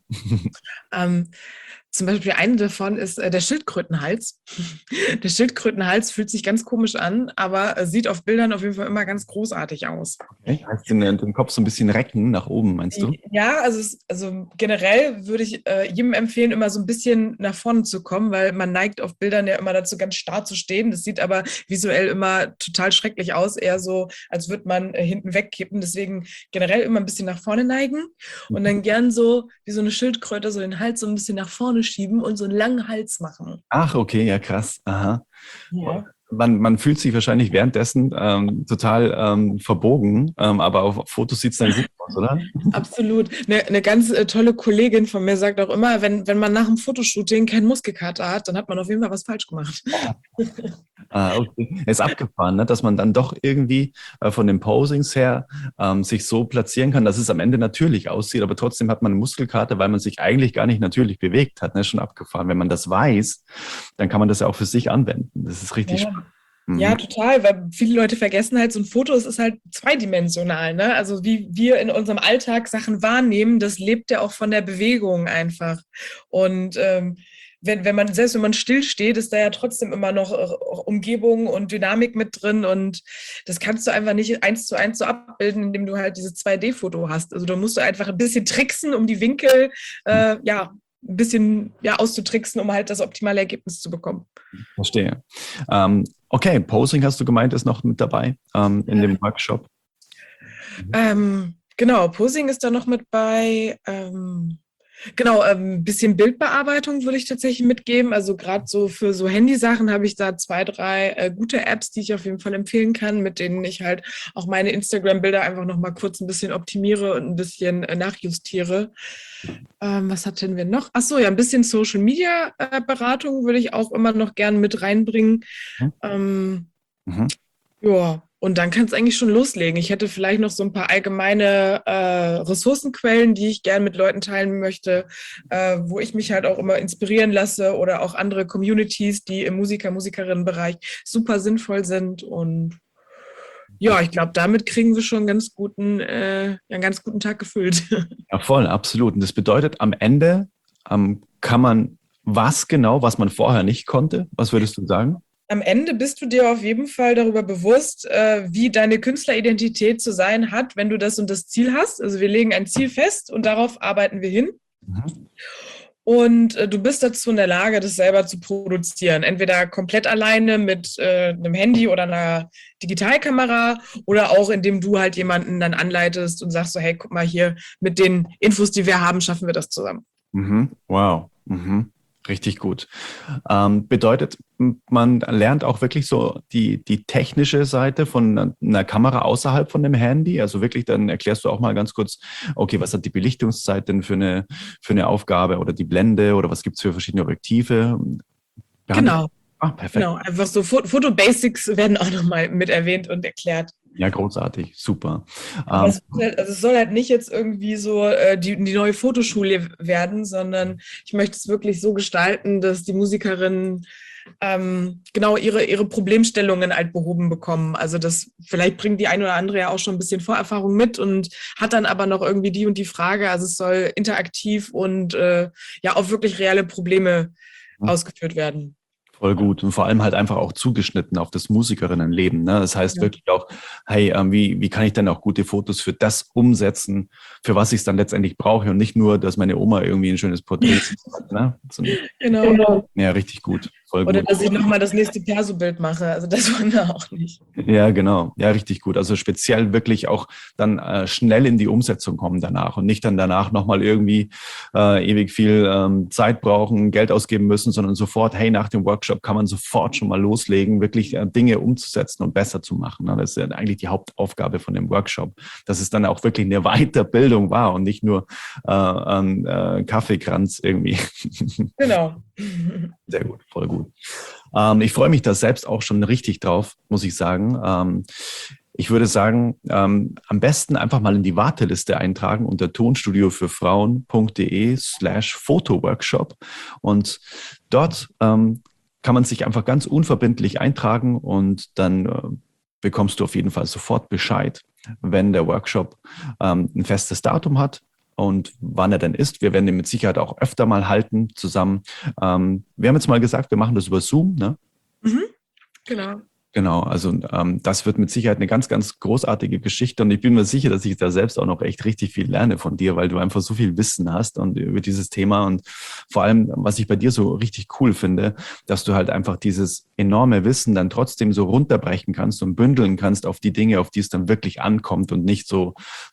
Zum Beispiel eine davon ist der Schildkrötenhals. Der Schildkrötenhals fühlt sich ganz komisch an, aber sieht auf Bildern auf jeden Fall immer ganz großartig aus. Okay. Heißt den Kopf so ein bisschen recken nach oben, meinst du? Ja, also generell würde ich jedem empfehlen, immer so ein bisschen nach vorne zu kommen, weil man neigt auf Bildern ja immer dazu, ganz starr zu stehen. Das sieht aber visuell immer total schrecklich aus, eher so, als würde man hinten wegkippen. Deswegen generell immer ein bisschen nach vorne neigen und dann gern so wie so eine Schildkröte so den Hals so ein bisschen nach vorne schieben und so einen langen Hals machen. Ach, okay, ja, krass. Aha. Ja. Man fühlt sich wahrscheinlich währenddessen total verbogen, aber auf Fotos sieht es dann gut aus, oder? Absolut. Eine ganz tolle Kollegin von mir sagt auch immer, wenn man nach einem Fotoshooting keinen Muskelkater hat, dann hat man auf jeden Fall was falsch gemacht. Okay. Ist abgefahren, ne? Dass man dann doch irgendwie von den Posings her sich so platzieren kann, dass es am Ende natürlich aussieht, aber trotzdem hat man eine Muskelkater, weil man sich eigentlich gar nicht natürlich bewegt hat. Ne? Schon abgefahren. Wenn man das weiß, dann kann man das ja auch für sich anwenden. Das ist richtig spannend. Ja, total, weil viele Leute vergessen halt, so ein Foto, es ist halt zweidimensional, ne? Also wie wir in unserem Alltag Sachen wahrnehmen, das lebt ja auch von der Bewegung einfach. Und wenn man stillsteht, ist da ja trotzdem immer noch Umgebung und Dynamik mit drin und das kannst du einfach nicht 1:1 so abbilden, indem du halt dieses 2D-Foto hast. Also da musst du einfach ein bisschen tricksen, um die Winkel, ein bisschen auszutricksen, um halt das optimale Ergebnis zu bekommen. Verstehe. Okay, Posing hast du gemeint, ist noch mit dabei in dem Workshop. Genau, Posing ist da noch mit bei. Genau, ein bisschen Bildbearbeitung würde ich tatsächlich mitgeben. Also gerade so für so Handysachen habe ich da 2, 3 gute Apps, die ich auf jeden Fall empfehlen kann, mit denen ich halt auch meine Instagram-Bilder einfach nochmal kurz ein bisschen optimiere und ein bisschen nachjustiere. Was hatten wir noch? Achso, ja, ein bisschen Social-Media-Beratung würde ich auch immer noch gern mit reinbringen. Ja, und dann kann es eigentlich schon loslegen. Ich hätte vielleicht noch so ein paar allgemeine Ressourcenquellen, die ich gern mit Leuten teilen möchte, wo ich mich halt auch immer inspirieren lasse oder auch andere Communities, die im Musikerinnenbereich super sinnvoll sind. Und ja, ich glaube, damit kriegen wir schon einen ganz guten Tag gefüllt. Ja, voll, absolut. Und das bedeutet, am Ende kann man was man vorher nicht konnte? Was würdest du sagen? Am Ende bist du dir auf jeden Fall darüber bewusst, wie deine Künstleridentität zu sein hat, wenn du das und das Ziel hast. Also wir legen ein Ziel fest und darauf arbeiten wir hin. Und du bist dazu in der Lage, das selber zu produzieren. Entweder komplett alleine mit einem Handy oder einer Digitalkamera oder auch indem du halt jemanden dann anleitest und sagst so, hey, guck mal hier, mit den Infos, die wir haben, schaffen wir das zusammen. Wow. Richtig gut. Bedeutet, man lernt auch wirklich so die technische Seite von einer Kamera außerhalb von dem Handy. Also wirklich, dann erklärst du auch mal ganz kurz, okay, was hat die Belichtungszeit denn für eine Aufgabe oder die Blende oder was gibt es für verschiedene Objektive? Genau. Perfekt. Genau, einfach so Foto-Basics werden auch nochmal mit erwähnt und erklärt. Ja, großartig, super. Es soll halt nicht jetzt irgendwie so die neue Fotoschule werden, sondern ich möchte es wirklich so gestalten, dass die Musikerinnen genau ihre Problemstellungen halt behoben bekommen. Also das vielleicht bringt die eine oder andere ja auch schon ein bisschen Vorerfahrung mit und hat dann aber noch irgendwie die und die Frage. Also es soll interaktiv und auf wirklich reale Probleme ausgeführt werden. Voll gut und vor allem halt einfach auch zugeschnitten auf das Musikerinnenleben. Ne? Das heißt wirklich auch, hey, wie kann ich denn auch gute Fotos für das umsetzen, für was ich es dann letztendlich brauche und nicht nur, dass meine Oma irgendwie ein schönes Porträt hat. Ne? Genau. Ja, richtig gut. Voll Oder gut. dass ich nochmal das nächste Perso-Bild mache. Also das wollen wir auch nicht. Ja, genau. Ja, richtig gut. Also speziell wirklich auch dann schnell in die Umsetzung kommen danach und nicht dann danach nochmal irgendwie ewig viel Zeit brauchen, Geld ausgeben müssen, sondern sofort, hey, nach dem Workshop kann man sofort schon mal loslegen, wirklich Dinge umzusetzen und besser zu machen. Ne? Das ist ja eigentlich die Hauptaufgabe von dem Workshop, dass es dann auch wirklich eine Weiterbildung war und nicht nur ein Kaffeekranz irgendwie. Genau. Sehr gut, voll gut. Ich freue mich da selbst auch schon richtig drauf, muss ich sagen. Ich würde sagen, am besten einfach mal in die Warteliste eintragen unter tonstudiofürfrauen.de/Fotoworkshop. Und dort kann man sich einfach ganz unverbindlich eintragen und dann bekommst du auf jeden Fall sofort Bescheid, wenn der Workshop ein festes Datum hat. Und wann er denn ist. Wir werden den mit Sicherheit auch öfter mal halten zusammen. Wir haben jetzt mal gesagt, wir machen das über Zoom, ne? Genau. Genau, also das wird mit Sicherheit eine ganz, ganz großartige Geschichte und ich bin mir sicher, dass ich da selbst auch noch echt richtig viel lerne von dir, weil du einfach so viel Wissen hast und über dieses Thema und vor allem, was ich bei dir so richtig cool finde, dass du halt einfach dieses enorme Wissen dann trotzdem so runterbrechen kannst und bündeln kannst auf die Dinge, auf die es dann wirklich ankommt und nicht so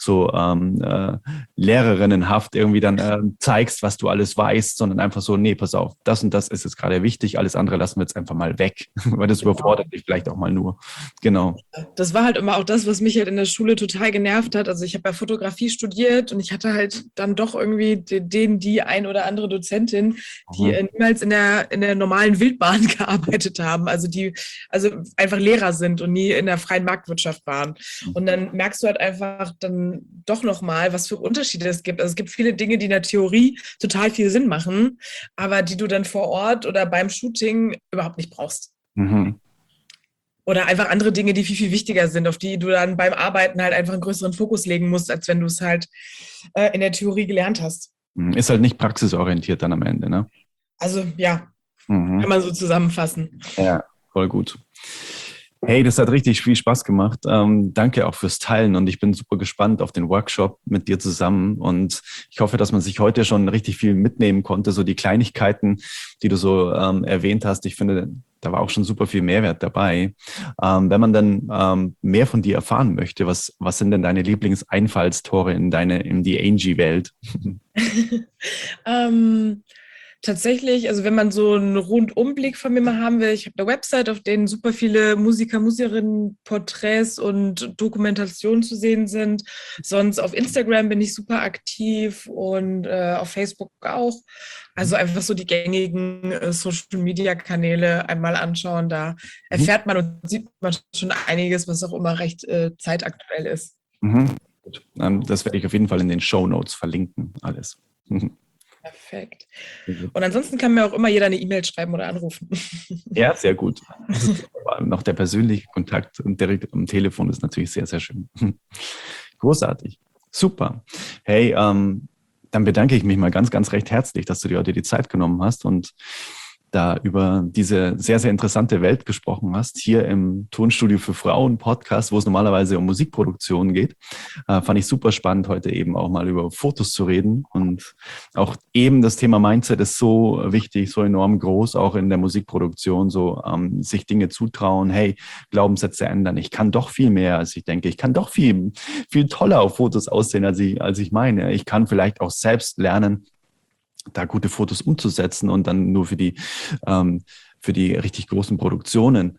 lehrerinnenhaft irgendwie dann zeigst, was du alles weißt, sondern einfach so, nee, pass auf, das und das ist jetzt gerade wichtig, alles andere lassen wir jetzt einfach mal weg, weil das überfordert dich vielleicht auch mal nur. Genau. Das war halt immer auch das, was mich halt in der Schule total genervt hat. Also ich habe ja Fotografie studiert und ich hatte halt dann doch irgendwie die ein oder andere Dozentin, die niemals in der normalen Wildbahn gearbeitet haben, also die einfach Lehrer sind und nie in der freien Marktwirtschaft waren. Und dann merkst du halt einfach dann doch nochmal, was für Unterschiede es gibt. Also es gibt viele Dinge, die in der Theorie total viel Sinn machen, aber die du dann vor Ort oder beim Shooting überhaupt nicht brauchst. Mhm. Oder einfach andere Dinge, die viel, viel wichtiger sind, auf die du dann beim Arbeiten halt einfach einen größeren Fokus legen musst, als wenn du es halt in der Theorie gelernt hast. Ist halt nicht praxisorientiert dann am Ende, ne? Also ja, kann man so zusammenfassen. Ja, voll gut. Hey, das hat richtig viel Spaß gemacht. Danke auch fürs Teilen und ich bin super gespannt auf den Workshop mit dir zusammen und ich hoffe, dass man sich heute schon richtig viel mitnehmen konnte, so die Kleinigkeiten, die du so erwähnt hast. Ich finde, da war auch schon super viel Mehrwert dabei. Wenn man dann mehr von dir erfahren möchte, was sind denn deine Lieblingseinfallstore in die Angie-Welt? Tatsächlich, also wenn man so einen Rundumblick von mir mal haben will, ich habe eine Website, auf denen super viele Musiker, Musikerinnen, Porträts und Dokumentationen zu sehen sind. Sonst auf Instagram bin ich super aktiv und auf Facebook auch. Also einfach so die gängigen Social-Media-Kanäle einmal anschauen. Da erfährt man und sieht man schon einiges, was auch immer recht zeitaktuell ist. Gut. Das werde ich auf jeden Fall in den Shownotes verlinken, alles. Perfekt. Und ansonsten kann mir auch immer jeder eine E-Mail schreiben oder anrufen. Ja, sehr gut. Noch der persönliche Kontakt direkt am Telefon ist natürlich sehr, sehr schön. Großartig. Super. Hey, dann bedanke ich mich mal ganz, ganz recht herzlich, dass du dir heute die Zeit genommen hast und da über diese sehr, sehr interessante Welt gesprochen hast, hier im Tonstudio für Frauen Podcast, wo es normalerweise um Musikproduktion geht. Fand ich super spannend, heute eben auch mal über Fotos zu reden. Und auch eben das Thema Mindset ist so wichtig, so enorm groß, auch in der Musikproduktion, so sich Dinge zutrauen, hey, Glaubenssätze ändern. Ich kann doch viel mehr, als ich denke. Ich kann doch viel, viel toller auf Fotos aussehen, als ich meine. Ich kann vielleicht auch selbst lernen, da gute Fotos umzusetzen und dann nur für die richtig großen Produktionen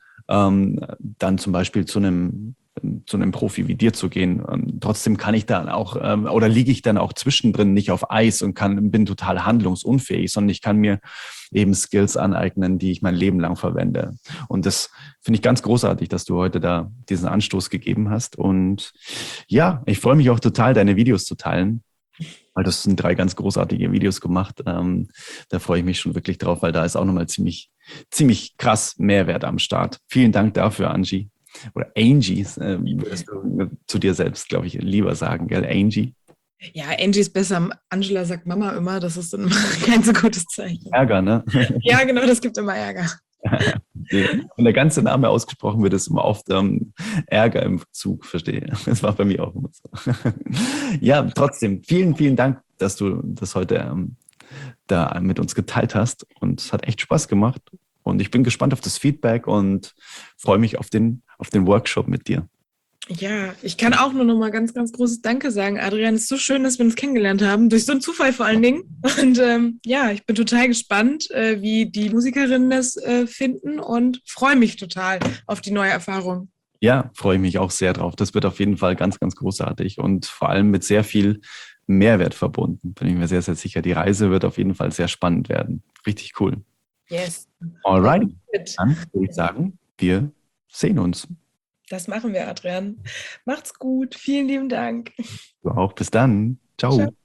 dann zum Beispiel zu einem Profi wie dir zu gehen. Trotzdem kann ich dann auch oder liege ich dann auch zwischendrin nicht auf Eis und bin total handlungsunfähig, sondern ich kann mir eben Skills aneignen, die ich mein Leben lang verwende. Und das finde ich ganz großartig, dass du heute da diesen Anstoß gegeben hast. Und ja, ich freue mich auch total, deine Videos zu teilen. Weil das sind 3 ganz großartige Videos gemacht. Da freue ich mich schon wirklich drauf, weil da ist auch nochmal ziemlich, ziemlich krass Mehrwert am Start. Vielen Dank dafür, Angie. Oder Angie, würdest du zu dir selbst, glaube ich, lieber sagen, gell? Angie? Ja, Angie ist besser. Angela sagt Mama immer, das ist dann immer kein so gutes Zeichen. Ärger, ne? Ja, genau, das gibt immer Ärger. Wenn der ganze Name ausgesprochen wird, ist immer oft Ärger im Zug, verstehe. Das war bei mir auch immer so. Ja, trotzdem, vielen, vielen Dank, dass du das heute da mit uns geteilt hast. Und es hat echt Spaß gemacht. Und ich bin gespannt auf das Feedback und freue mich auf den Workshop mit dir. Ja, ich kann auch nur noch mal ganz, ganz großes Danke sagen, Adrian. Es ist so schön, dass wir uns kennengelernt haben, durch so einen Zufall vor allen Dingen. Und ja, ich bin total gespannt, wie die Musikerinnen das finden und freue mich total auf die neue Erfahrung. Ja, freue ich mich auch sehr drauf. Das wird auf jeden Fall ganz, ganz großartig und vor allem mit sehr viel Mehrwert verbunden. Bin ich mir sehr, sehr sicher. Die Reise wird auf jeden Fall sehr spannend werden. Richtig cool. Yes. Alright. Dann würde ich sagen, wir sehen uns. Das machen wir, Adrian. Macht's gut. Vielen lieben Dank. Du auch. Bis dann. Ciao. Ciao.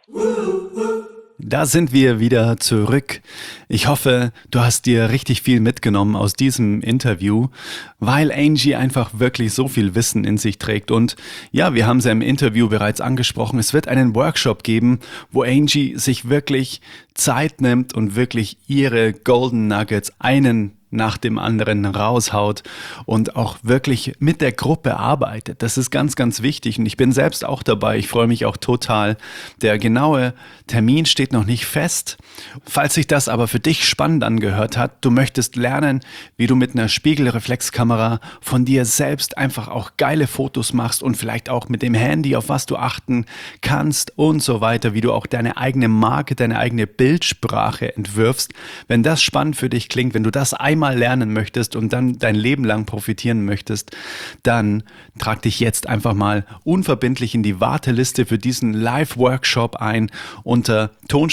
Da sind wir wieder zurück. Ich hoffe, du hast dir richtig viel mitgenommen aus diesem Interview, weil Angie einfach wirklich so viel Wissen in sich trägt. Und ja, wir haben sie im Interview bereits angesprochen. Es wird einen Workshop geben, wo Angie sich wirklich Zeit nimmt und wirklich ihre Golden Nuggets einen nach dem anderen raushaut und auch wirklich mit der Gruppe arbeitet. Das ist ganz, ganz wichtig und ich bin selbst auch dabei. Ich freue mich auch total. Der genaue Termin steht noch nicht fest. Falls sich das aber für dich spannend angehört hat, du möchtest lernen, wie du mit einer Spiegelreflexkamera von dir selbst einfach auch geile Fotos machst und vielleicht auch mit dem Handy, auf was du achten kannst und so weiter, wie du auch deine eigene Marke, deine eigene Bildsprache entwirfst. Wenn das spannend für dich klingt, wenn du das einmal lernen möchtest und dann dein Leben lang profitieren möchtest, dann trag dich jetzt einfach mal unverbindlich in die Warteliste für diesen Live-Workshop ein unter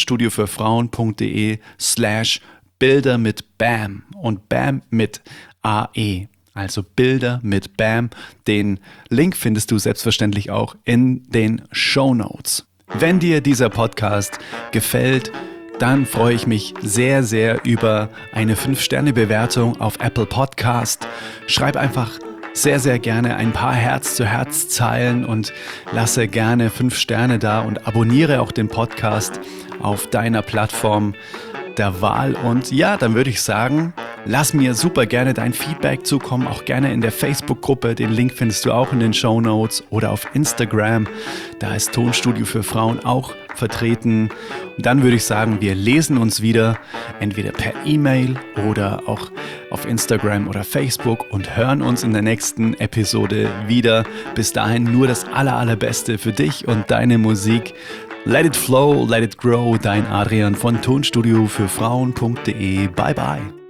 tonstudiofürfrauen.de/Bilder mit BAM und BAM mit AE. Also Bilder mit BAM. Den Link findest du selbstverständlich auch in den Shownotes. Wenn dir dieser Podcast gefällt, dann freue ich mich sehr, sehr über eine 5-Sterne-Bewertung auf Apple Podcast. Schreib einfach sehr, sehr gerne ein paar Herz-zu-Herz-Zeilen und lasse gerne 5 Sterne da und abonniere auch den Podcast auf deiner Plattform der Wahl. Und ja, dann würde ich sagen, lass mir super gerne dein Feedback zukommen, auch gerne in der Facebook-Gruppe. Den Link findest du auch in den Shownotes oder auf Instagram. Da ist Tonstudio für Frauen auch vertreten. Und dann würde ich sagen, wir lesen uns wieder, entweder per E-Mail oder auch auf Instagram oder Facebook und hören uns in der nächsten Episode wieder. Bis dahin nur das Allerbeste für dich und deine Musik. Let it flow, let it grow, dein Adrian von Tonstudio für Frauen.de. Bye bye.